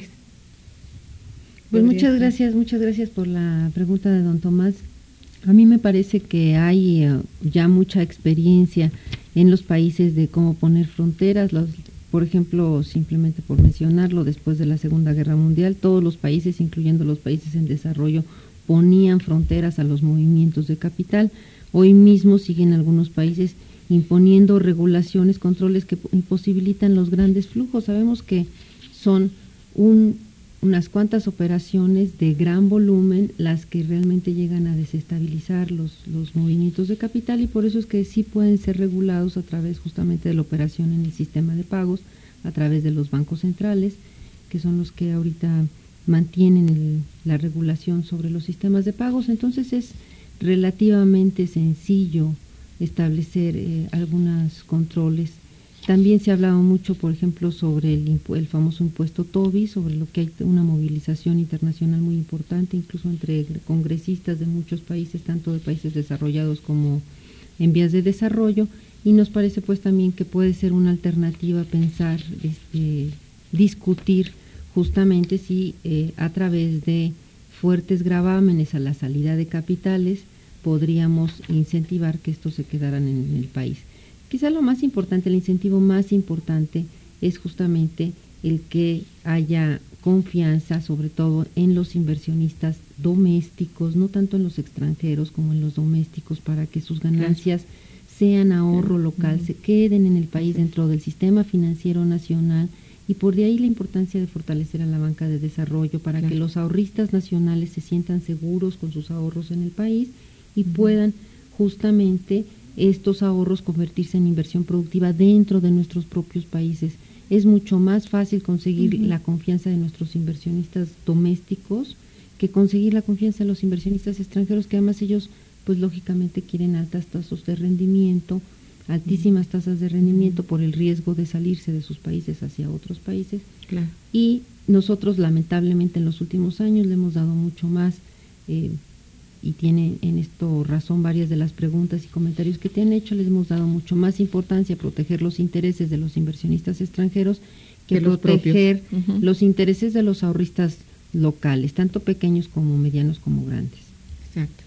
Pues muchas ser? gracias, muchas gracias por la pregunta de don Tomás. A mí me parece que hay uh, ya mucha experiencia en los países de cómo poner fronteras. Los Por ejemplo, simplemente por mencionarlo, después de la Segunda Guerra Mundial, todos los países, incluyendo los países en desarrollo, ponían fronteras a los movimientos de capital. Hoy mismo siguen algunos países imponiendo regulaciones, controles que imposibilitan los grandes flujos. Sabemos que son un, unas cuantas operaciones de gran volumen las que realmente llegan a desestabilizar los, los movimientos de capital, y por eso es que sí pueden ser regulados a través justamente de la operación en el sistema de pagos, a través de los bancos centrales, que son los que ahorita mantienen el, la regulación sobre los sistemas de pagos. Entonces es relativamente sencillo establecer eh, algunos controles. También se ha hablado mucho, por ejemplo, sobre el, el famoso impuesto Tobin, sobre lo que hay una movilización internacional muy importante, incluso entre congresistas de muchos países, tanto de países desarrollados como en vías de desarrollo, y nos parece pues también que puede ser una alternativa pensar, este, discutir justamente si eh, a través de fuertes gravámenes a la salida de capitales podríamos incentivar que estos se quedaran en, en el país. Quizá lo más importante, el incentivo más importante es justamente el que haya confianza, sobre todo en los inversionistas domésticos, no tanto en los extranjeros como en los domésticos, para que sus ganancias sean ahorro local, se queden en el país dentro del sistema financiero nacional, y por de ahí la importancia de fortalecer a la banca de desarrollo para claro. que los ahorristas nacionales se sientan seguros con sus ahorros en el país y uh-huh. puedan justamente estos ahorros convertirse en inversión productiva dentro de nuestros propios países. Es mucho más fácil conseguir uh-huh. la confianza de nuestros inversionistas domésticos que conseguir la confianza de los inversionistas extranjeros, que además ellos pues lógicamente quieren altas tasas de rendimiento, altísimas tasas de rendimiento por el riesgo de salirse de sus países hacia otros países. Claro. Y nosotros lamentablemente en los últimos años le hemos dado mucho más, eh, y tiene en esto razón varias de las preguntas y comentarios que te han hecho, les hemos dado mucho más importancia a proteger los intereses de los inversionistas extranjeros que, que proteger los, uh-huh. los intereses de los ahorristas locales, tanto pequeños como medianos como grandes. Exacto.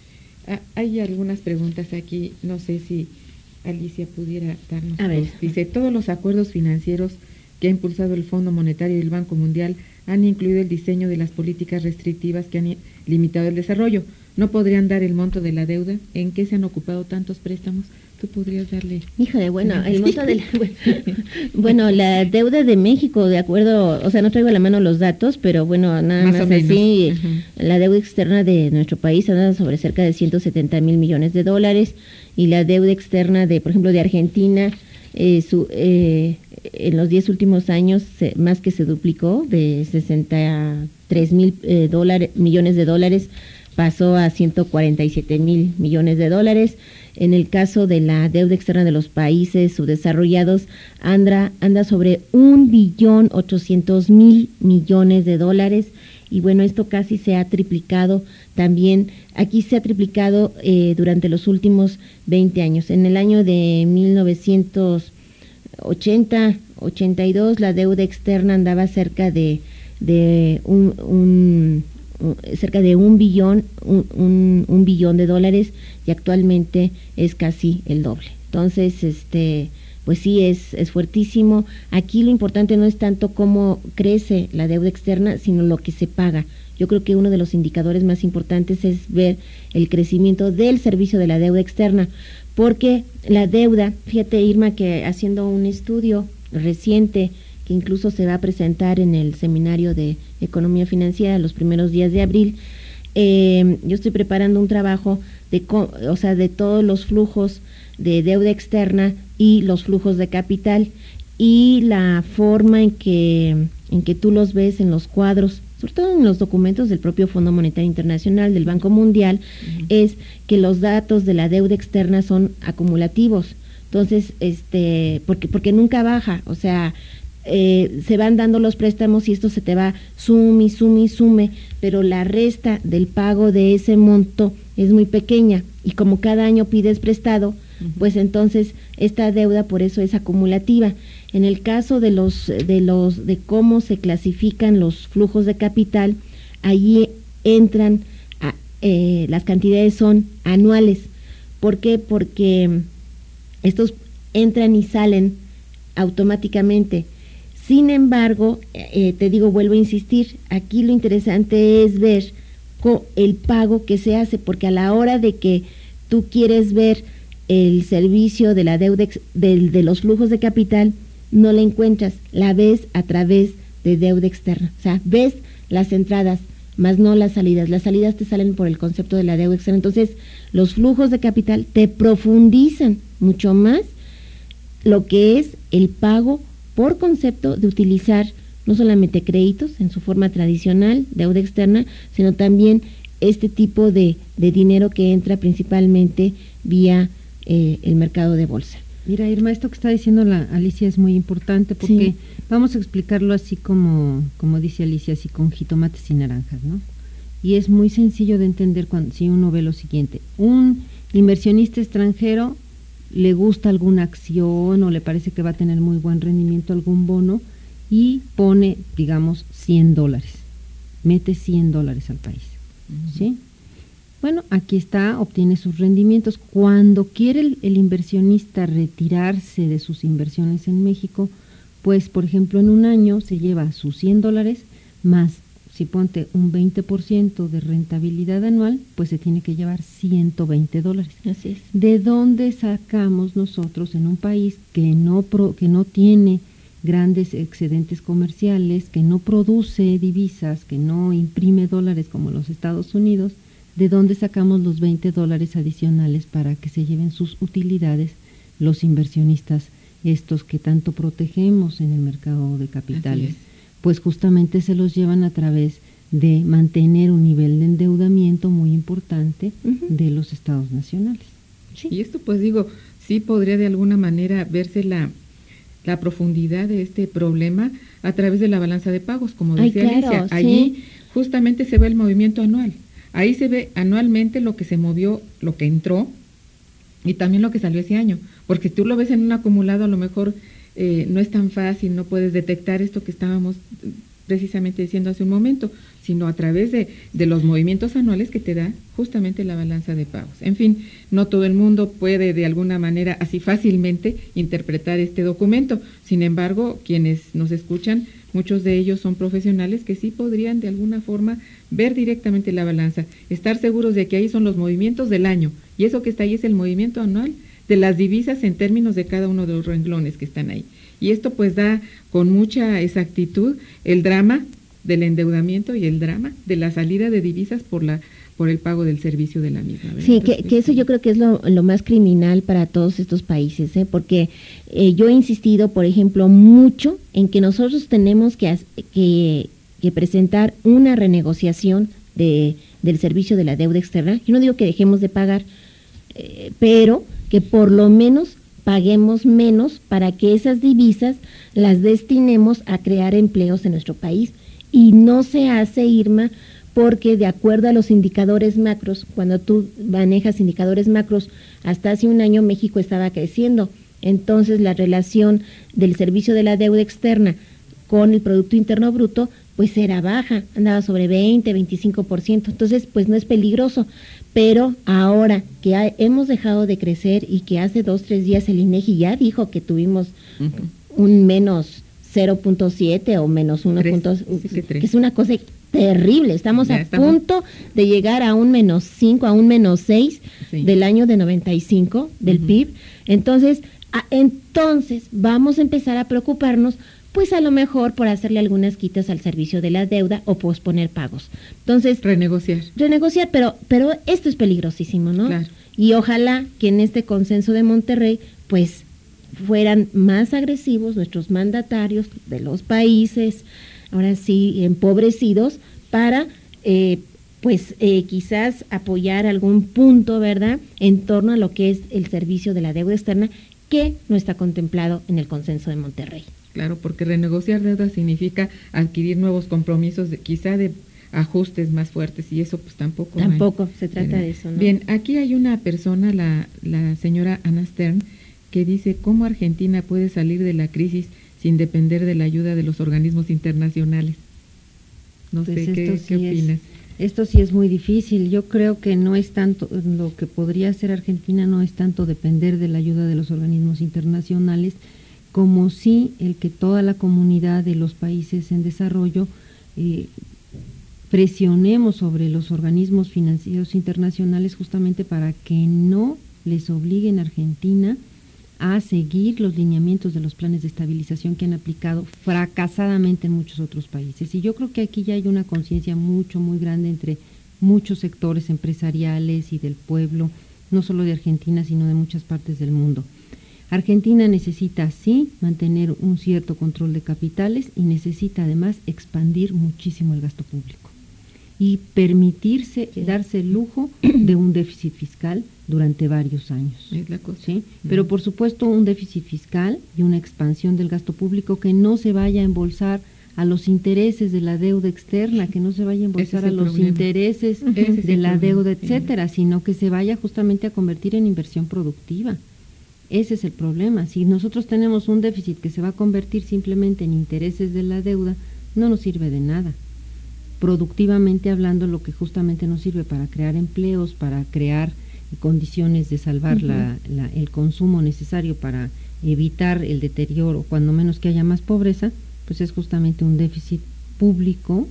Ah, hay algunas preguntas aquí, no sé si Alicia pudiera darnos. A ver. Dice, todos los acuerdos financieros que ha impulsado el Fondo Monetario y el Banco Mundial han incluido el diseño de las políticas restrictivas que han limitado el desarrollo. ¿No podrían dar el monto de la deuda? ¿En qué se han ocupado tantos préstamos? Tú podrías darle... Híjole, bueno, el monto de la, bueno, la deuda de México, de acuerdo, o sea, no traigo a la mano los datos, pero bueno, nada más, más así, uh-huh. La deuda externa de nuestro país anda sobre cerca de ciento setenta mil millones de dólares, y la deuda externa de, por ejemplo, de Argentina, eh, su, eh, en los diez últimos años, se, más que se duplicó, de sesenta y tres mil eh, dólares, millones de dólares, pasó a ciento cuarenta y siete mil millones de dólares. En el caso de la deuda externa de los países subdesarrollados, anda, anda sobre un billón ochocientos mil millones de dólares, y bueno, esto casi se ha triplicado también, aquí se ha triplicado eh, durante los últimos veinte años. En el año de mil novecientos ochenta, ochenta y dos, la deuda externa andaba cerca de, de un, un cerca de un billón, un, un, un billón de dólares, y actualmente es casi el doble. Entonces, este, pues sí, es, es fuertísimo. Aquí lo importante no es tanto cómo crece la deuda externa, sino lo que se paga. Yo creo que uno de los indicadores más importantes es ver el crecimiento del servicio de la deuda externa, porque la deuda, fíjate Irma, que haciendo un estudio reciente, que incluso se va a presentar en el seminario de Economía Financiera los primeros días de abril, eh, yo estoy preparando un trabajo de, o sea, de todos los flujos de deuda externa y los flujos de capital, y la forma en que, en que tú los ves en los cuadros, sobre todo en los documentos del propio Fondo Monetario Internacional, del Banco Mundial, uh-huh. es que los datos de la deuda externa son acumulativos. Entonces, este, porque, porque nunca baja, o sea, Eh, se van dando los préstamos y esto se te va sume y sume y sume, pero la resta del pago de ese monto es muy pequeña, y como cada año pides prestado, uh-huh. pues entonces esta deuda por eso es acumulativa. En el caso de los de los de cómo se clasifican los flujos de capital, allí entran a, eh, las cantidades son anuales. ¿Por qué? Porque estos entran y salen automáticamente. Sin embargo, eh, te digo, vuelvo a insistir, aquí lo interesante es ver el pago que se hace, porque a la hora de que tú quieres ver el servicio de la deuda, de, de los flujos de capital, no la encuentras, la ves a través de deuda externa. O sea, ves las entradas, más no las salidas. Las salidas te salen por el concepto de la deuda externa. Entonces, los flujos de capital te profundizan mucho más lo que es el pago por concepto de utilizar no solamente créditos en su forma tradicional, deuda externa, sino también este tipo de, de dinero que entra principalmente vía eh, el mercado de bolsa. Mira, Irma, esto que está diciendo la Alicia es muy importante, porque sí. Vamos a explicarlo así como, como dice Alicia, así con jitomates y naranjas, ¿no? Y es muy sencillo de entender cuando si uno ve lo siguiente. Un inversionista extranjero le gusta alguna acción o le parece que va a tener muy buen rendimiento algún bono y pone, digamos, cien dólares, mete cien dólares al país, uh-huh. ¿sí? Bueno, aquí está, obtiene sus rendimientos. Cuando quiere el, el inversionista retirarse de sus inversiones en México, pues, por ejemplo, en un año se lleva sus cien dólares más, si ponte un veinte por ciento de rentabilidad anual, pues se tiene que llevar ciento veinte dólares. Así es. ¿De dónde sacamos nosotros en un país que no pro, que no tiene grandes excedentes comerciales, que no produce divisas, que no imprime dólares como los Estados Unidos? ¿De dónde sacamos los veinte dólares adicionales para que se lleven sus utilidades los inversionistas, estos que tanto protegemos en el mercado de capitales? Pues justamente se los llevan a través de mantener un nivel de endeudamiento muy importante uh-huh. de los estados nacionales. Sí. Y esto, pues digo, sí podría de alguna manera verse la, la profundidad de este problema a través de la balanza de pagos, como decía Ay, claro, Alicia. Allí sí. justamente se ve el movimiento anual. Ahí se ve anualmente lo que se movió, lo que entró y también lo que salió ese año, porque tú lo ves en un acumulado, a lo mejor eh, no es tan fácil, no puedes detectar esto que estábamos precisamente diciendo hace un momento, sino a través de, de los movimientos anuales que te da justamente la balanza de pagos. En fin, no todo el mundo puede de alguna manera así fácilmente interpretar este documento. Sin embargo, quienes nos escuchan, muchos de ellos son profesionales que sí podrían de alguna forma ver directamente la balanza, estar seguros de que ahí son los movimientos del año, y eso que está ahí es el movimiento anual de las divisas en términos de cada uno de los renglones que están ahí. Y esto pues da con mucha exactitud el drama del endeudamiento y el drama de la salida de divisas por la por el pago del servicio de la misma, ¿verdad? Sí, Entonces, que, que eso yo creo que es lo, lo más criminal para todos estos países, ¿eh? Porque eh, yo he insistido, por ejemplo, mucho en que nosotros tenemos que, que, que presentar una renegociación de, del servicio de la deuda externa. Yo no digo que dejemos de pagar, eh, pero que por lo menos paguemos menos para que esas divisas las destinemos a crear empleos en nuestro país. Y no se hace, Irma, porque de acuerdo a los indicadores macros, cuando tú manejas indicadores macros, hasta hace un año México estaba creciendo, entonces la relación del servicio de la deuda externa con el Producto Interno Bruto, pues era baja, andaba sobre veinte, veinticinco por ciento, entonces pues no es peligroso, pero ahora que ha, hemos dejado de crecer y que hace dos, tres días el INEGI ya dijo que tuvimos uh-huh. un menos cero punto siete o menos uno, sí, que, que es una cosa terrible, estamos ya a estamos. punto de llegar a un menos cinco, a un menos seis sí. del año de noventa y cinco del uh-huh. P I B, entonces, a, entonces vamos a empezar a preocuparnos pues a lo mejor por hacerle algunas quitas al servicio de la deuda o posponer pagos. Entonces, renegociar. Renegociar, pero, pero esto es peligrosísimo, ¿no? Claro. Y ojalá que en este consenso de Monterrey, pues fueran más agresivos nuestros mandatarios de los países, ahora sí, empobrecidos, para eh, pues eh, quizás apoyar algún punto, ¿verdad?, en torno a lo que es el servicio de la deuda externa, que no está contemplado en el consenso de Monterrey. Claro, porque renegociar deuda significa adquirir nuevos compromisos, de, quizá de ajustes más fuertes, y eso pues tampoco Tampoco hay, se trata ¿verdad? de eso, ¿no? Bien, aquí hay una persona, la, la señora Ana Stern, que dice, ¿cómo Argentina puede salir de la crisis sin depender de la ayuda de los organismos internacionales? No pues sé, ¿qué, sí ¿qué opinas? Es, esto sí es muy difícil. Yo creo que no es tanto, lo que podría hacer Argentina no es tanto depender de la ayuda de los organismos internacionales, como sí el que toda la comunidad de los países en desarrollo eh, presionemos sobre los organismos financieros internacionales justamente para que no les obliguen a Argentina a seguir los lineamientos de los planes de estabilización que han aplicado fracasadamente en muchos otros países. Y yo creo que aquí ya hay una conciencia mucho, muy grande entre muchos sectores empresariales y del pueblo, no solo de Argentina, sino de muchas partes del mundo. Argentina necesita, sí, mantener un cierto control de capitales y necesita además expandir muchísimo el gasto público y permitirse, sí. darse el lujo de un déficit fiscal durante varios años. Es la cosa. ¿Sí? Pero por supuesto un déficit fiscal y una expansión del gasto público que no se vaya a embolsar a los intereses de la deuda externa, que no se vaya a embolsar a los problema. intereses Ese de la problema. deuda, etcétera, sí. sino que se vaya justamente a convertir en inversión productiva. Ese es el problema. Si nosotros tenemos un déficit que se va a convertir simplemente en intereses de la deuda, no nos sirve de nada. Productivamente hablando, lo que justamente nos sirve para crear empleos, para crear condiciones de salvar uh-huh. la, la, el consumo necesario para evitar el deterioro, cuando menos que haya más pobreza, pues es justamente un déficit público,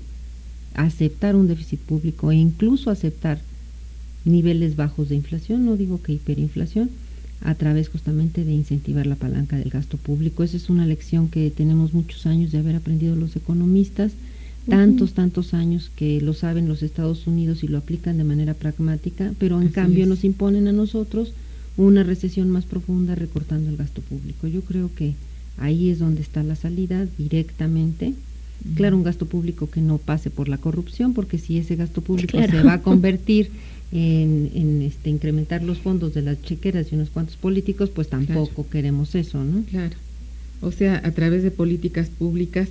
aceptar un déficit público e incluso aceptar niveles bajos de inflación, no digo que hiperinflación, a través justamente de incentivar la palanca del gasto público. Esa es una lección que tenemos muchos años de haber aprendido los economistas, tantos, uh-huh. tantos años que lo saben los Estados Unidos y lo aplican de manera pragmática, pero en Así cambio es. nos imponen a nosotros una recesión más profunda recortando el gasto público. Yo creo que ahí es donde está la salida directamente. Uh-huh. Claro, un gasto público que no pase por la corrupción, porque si ese gasto público claro. se va a convertir en, en este incrementar los fondos de las chequeras y unos cuantos políticos, pues tampoco claro. queremos eso, ¿no? Claro. O sea, a través de políticas públicas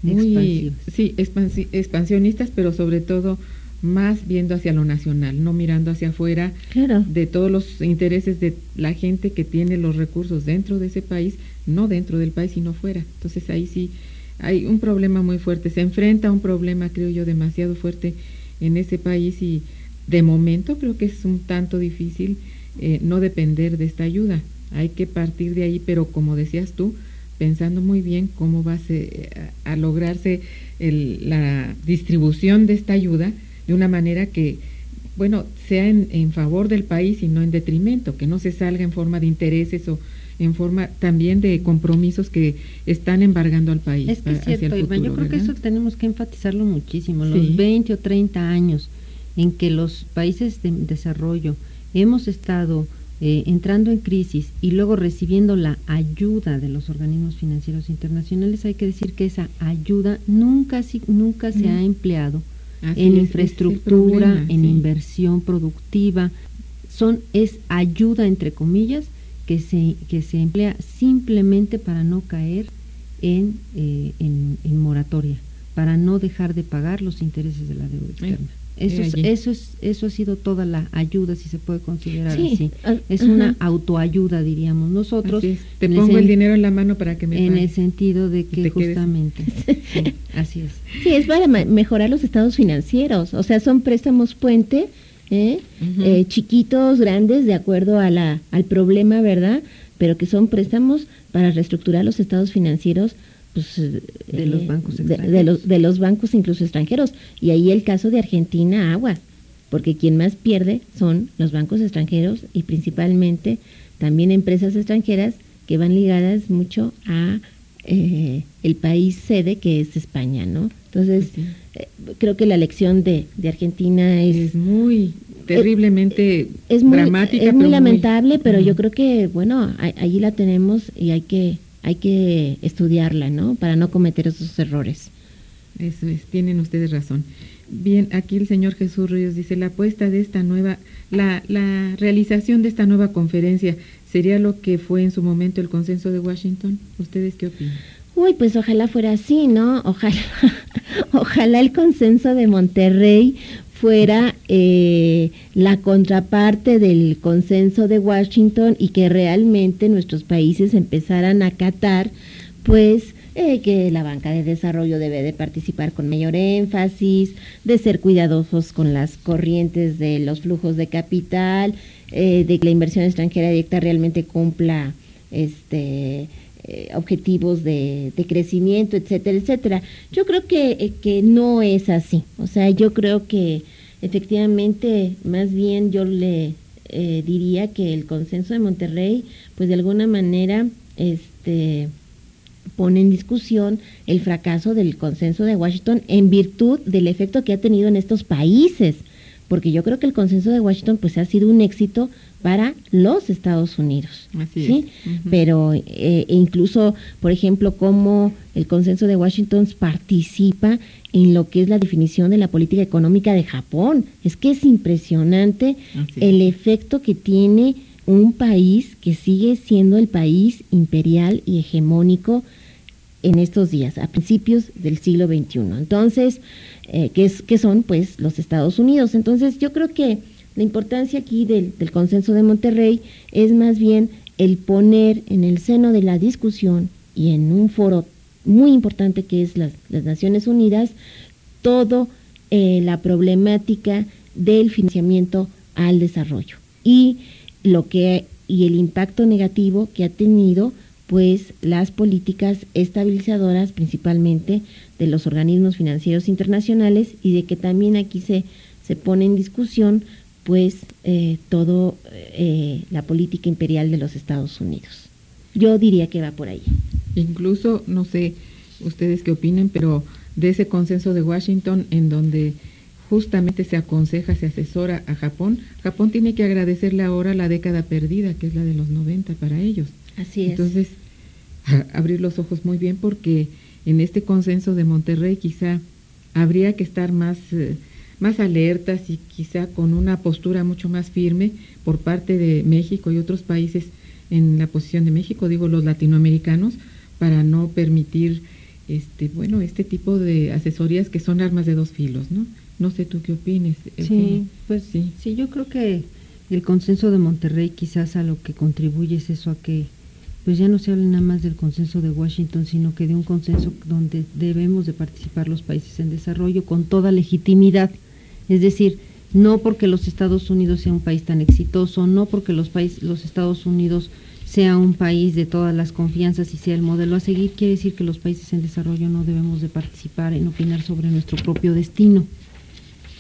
muy sí, expansi- expansionistas, pero sobre todo más viendo hacia lo nacional, no mirando hacia afuera claro. de todos los intereses de la gente que tiene los recursos dentro de ese país, no dentro del país, sino fuera. Entonces ahí sí hay un problema muy fuerte, se enfrenta a un problema, creo yo, demasiado fuerte en ese país, y de momento creo que es un tanto difícil eh, no depender de esta ayuda. Hay que partir de ahí, pero como decías tú, pensando muy bien cómo va a, ser, a, a lograrse el, la distribución de esta ayuda de una manera que bueno, sea en, en favor del país y no en detrimento, que no se salga en forma de intereses o en forma también de compromisos que están embargando al país. Es que es cierto, Irma, yo creo ¿verdad? que eso tenemos que enfatizarlo muchísimo, los sí. veinte o treinta años en que los países de desarrollo hemos estado eh, entrando en crisis y luego recibiendo la ayuda de los organismos financieros internacionales, hay que decir que esa ayuda nunca, nunca se mm. ha empleado Así en es, infraestructura, problema, en sí. inversión productiva, son es ayuda entre comillas que se que se emplea simplemente para no caer en, eh, en, en moratoria, para no dejar de pagar los intereses de la deuda externa. Eh. Eso es, eso es eso ha sido toda la ayuda, si se puede considerar sí, así. Uh, es uh-huh. una autoayuda, diríamos nosotros. Es. Te pongo el, el dinero en la mano para que me En pague. el sentido de que justamente. sí, así es. Sí, es para mejorar los estados financieros. O sea, son préstamos puente, ¿eh? Uh-huh. eh, chiquitos, grandes, de acuerdo a la al problema, ¿verdad? Pero que son préstamos para reestructurar los estados financieros. Pues, de eh, los bancos de, de, los, de los bancos incluso extranjeros, y ahí el caso de Argentina, agua, porque quien más pierde son los bancos extranjeros y principalmente también empresas extranjeras que van ligadas mucho a eh, el país sede que es España, ¿no? Entonces pues sí. eh, creo que la lección de, de Argentina es, es muy terriblemente es muy, dramática, es muy pero lamentable, muy, pero uh-huh. yo creo que bueno, ahí la tenemos y hay que hay que estudiarla, ¿no? Para no cometer esos errores. Eso es, tienen ustedes razón. Bien, aquí el señor Jesús Ríos dice, la apuesta de esta nueva, la, la realización de esta nueva conferencia, ¿sería lo que fue en su momento el consenso de Washington? ¿Ustedes qué opinan? Uy, pues ojalá fuera así, ¿no? Ojalá, ojalá el consenso de Monterrey fuera eh, la contraparte del consenso de Washington y que realmente nuestros países empezaran a acatar, pues, eh, que la banca de desarrollo debe de participar con mayor énfasis, de ser cuidadosos con las corrientes de los flujos de capital, eh, de que la inversión extranjera directa realmente cumpla este eh, objetivos de, de crecimiento, etcétera, etcétera. Yo creo que, eh, que no es así. O sea, yo creo que efectivamente, más bien yo le eh, diría que el consenso de Monterrey, pues de alguna manera, este pone en discusión el fracaso del consenso de Washington en virtud del efecto que ha tenido en estos países, porque yo creo que el consenso de Washington pues ha sido un éxito para los Estados Unidos, Así ¿sí? Es. Uh-huh. Pero eh, incluso, por ejemplo, cómo el consenso de Washington participa en lo que es la definición de la política económica de Japón. Es que es impresionante Así el es. efecto que tiene un país que sigue siendo el país imperial y hegemónico en estos días, a principios del siglo veintiuno. Entonces, eh, que, es, que son pues los Estados Unidos. Entonces, yo creo que la importancia aquí del, del consenso de Monterrey es más bien el poner en el seno de la discusión y en un foro muy importante que es las, las Naciones Unidas, todo eh, la problemática del financiamiento al desarrollo y lo que y el impacto negativo que ha tenido pues las políticas estabilizadoras principalmente de los organismos financieros internacionales y de que también aquí se, se pone en discusión pues eh, todo eh, la política imperial de los Estados Unidos. Yo diría que va por ahí. Incluso, no sé ustedes qué opinen, pero de ese consenso de Washington en donde justamente se aconseja, se asesora a Japón, Japón tiene que agradecerle ahora la década perdida, que es la de los noventa para ellos. Así es. Entonces, a, abrir los ojos muy bien porque en este consenso de Monterrey quizá habría que estar más, eh, más alertas y quizá con una postura mucho más firme por parte de México y otros países en la posición de México, digo los latinoamericanos, para no permitir este bueno este tipo de asesorías que son armas de dos filos, ¿no? No sé tú qué opines. Sí, pues sí. sí, yo creo que el consenso de Monterrey quizás a lo que contribuye es eso, a que pues ya no se hable nada más del consenso de Washington, sino que de un consenso donde debemos de participar los países en desarrollo con toda legitimidad, es decir, no porque los Estados Unidos sea un país tan exitoso, no porque los países, los Estados Unidos sea un país de todas las confianzas y sea el modelo a seguir, quiere decir que los países en desarrollo no debemos de participar en opinar sobre nuestro propio destino.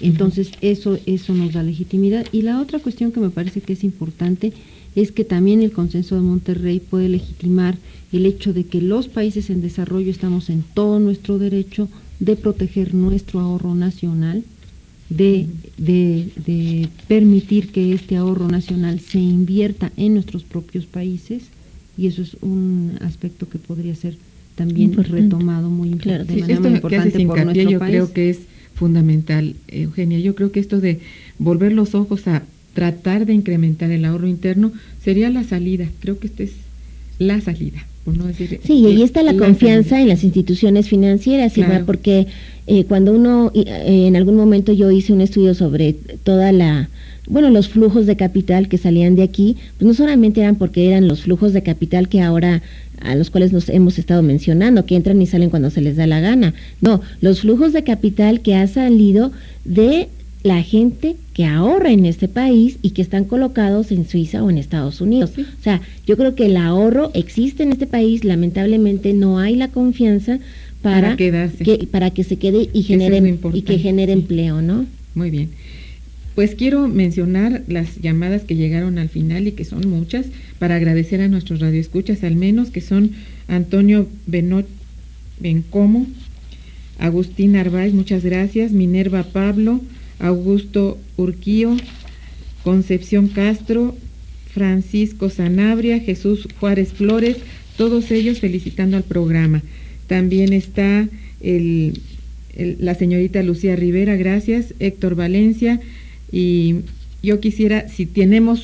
Entonces, eso, eso nos da legitimidad. Y la otra cuestión que me parece que es importante es que también el Consenso de Monterrey puede legitimar el hecho de que los países en desarrollo estamos en todo nuestro derecho de proteger nuestro ahorro nacional, de, de, de permitir que este ahorro nacional se invierta en nuestros propios países, y eso es un aspecto que podría ser también importante. retomado muy claro, de sí, manera esto muy importante que por nuestro yo país. Creo que es fundamental, Eugenia. Yo creo que esto de volver los ojos a tratar de incrementar el ahorro interno sería la salida. Creo que esta es la salida, por no decir. Sí, y ahí está la, la confianza salida. en las instituciones financieras, claro. Iván, porque eh, cuando uno, eh, en algún momento yo hice un estudio sobre toda la, bueno, los flujos de capital que salían de aquí, pues no solamente eran porque eran los flujos de capital que ahora a los cuales nos hemos estado mencionando, que entran y salen cuando se les da la gana. No, los flujos de capital que ha salido de la gente que ahorra en este país y que están colocados en Suiza o en Estados Unidos. Sí. O sea, yo creo que el ahorro existe en este país, lamentablemente no hay la confianza para, para quedarse, que, para que se quede y genere, es y que genere sí. empleo, ¿no? Muy bien. Pues quiero mencionar las llamadas que llegaron al final y que son muchas, para agradecer a nuestros radioescuchas, al menos, que son Antonio Benot, Bencomo, Agustín Narváez, muchas gracias, Minerva Pablo, Augusto Urquío, Concepción Castro, Francisco Sanabria, Jesús Juárez Flores, todos ellos felicitando al programa. También está el, el, la señorita Lucía Rivera, gracias, Héctor Valencia, y yo quisiera, si tenemos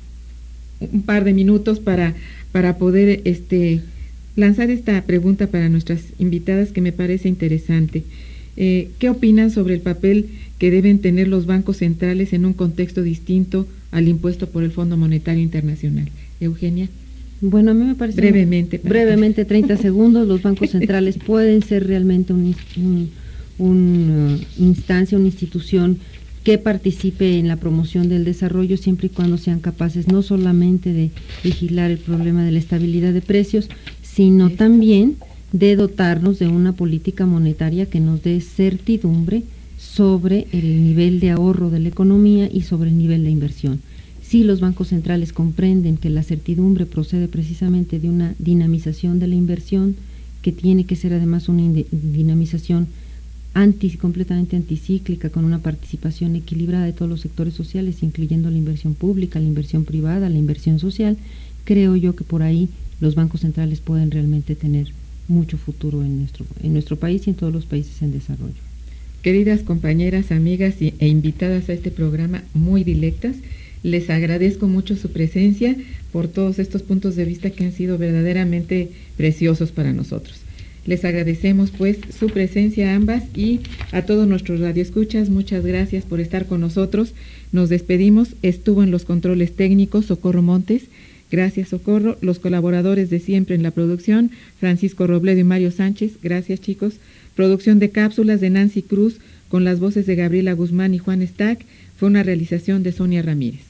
un par de minutos para, para poder este, lanzar esta pregunta para nuestras invitadas, que me parece interesante. Eh, ¿Qué opinan sobre el papel que deben tener los bancos centrales en un contexto distinto al impuesto por el Fondo Monetario Internacional? Eugenia. Bueno, a mí me parece brevemente, brevemente treinta segundos. Los bancos centrales pueden ser realmente una un, un, uh, instancia, una institución que participe en la promoción del desarrollo, siempre y cuando sean capaces no solamente de vigilar el problema de la estabilidad de precios, sino sí. también de dotarnos de una política monetaria que nos dé certidumbre sobre el nivel de ahorro de la economía y sobre el nivel de inversión. Si los bancos centrales comprenden que la certidumbre procede precisamente de una dinamización de la inversión, que tiene que ser además una dinamización anti, completamente anticíclica, con una participación equilibrada de todos los sectores sociales, incluyendo la inversión pública, la inversión privada, la inversión social, creo yo que por ahí los bancos centrales pueden realmente tener mucho futuro en nuestro, en nuestro país y en todos los países en desarrollo. Queridas compañeras, amigas y, e invitadas a este programa muy directas, les agradezco mucho su presencia por todos estos puntos de vista que han sido verdaderamente preciosos para nosotros. Les agradecemos pues su presencia a ambas, y a todos nuestros radioescuchas, muchas gracias por estar con nosotros. Nos despedimos. Estuvo en los controles técnicos Socorro Montes. Gracias, Socorro. Los colaboradores de siempre en la producción, Francisco Robledo y Mario Sánchez. Gracias, chicos. Producción de cápsulas de Nancy Cruz, con las voces de Gabriela Guzmán y Juan Stack. Fue una realización de Sonia Ramírez.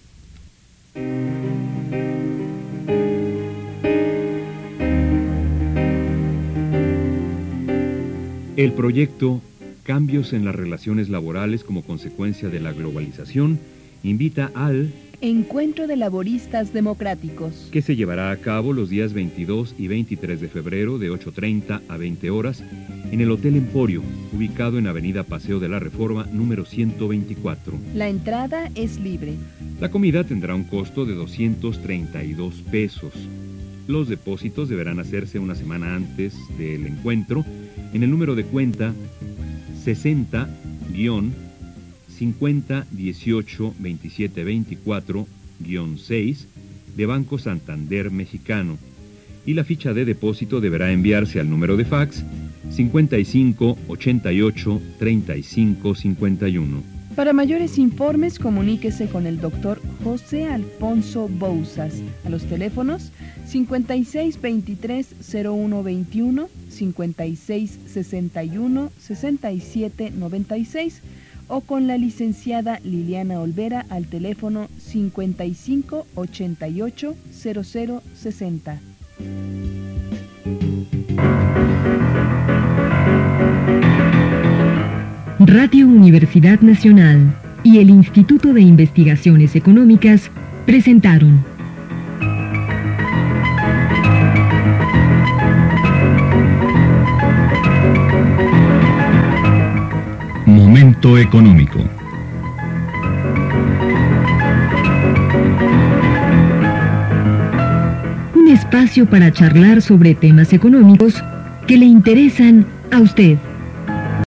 El proyecto Cambios en las relaciones laborales como consecuencia de la globalización invita al Encuentro de Laboristas Democráticos, que se llevará a cabo los días veintidós y veintitrés de febrero de ocho treinta a veinte horas en el Hotel Emporio, ubicado en Avenida Paseo de la Reforma número ciento veinticuatro. La entrada es libre. La comida tendrá un costo de doscientos treinta y dos pesos. Los depósitos deberán hacerse una semana antes del encuentro en el número de cuenta sesenta cincuenta dieciocho veintisiete veinticuatro seis de Banco Santander Mexicano, y la ficha de depósito deberá enviarse al número de fax cincuenta y cinco ochenta y ocho treinta y cinco cincuenta y uno. Para mayores informes, comuníquese con el doctor José Alfonso Bouzas a los teléfonos cincuenta y seis veintitrés cero uno veintiuno, cincuenta y seis sesenta y uno sesenta y siete noventa y seis, o con la licenciada Liliana Olvera al teléfono cincuenta y cinco ochenta y ocho cero cero sesenta. Radio Universidad Nacional y el Instituto de Investigaciones Económicas presentaron Momento Económico. Un espacio para charlar sobre temas económicos que le interesan a usted.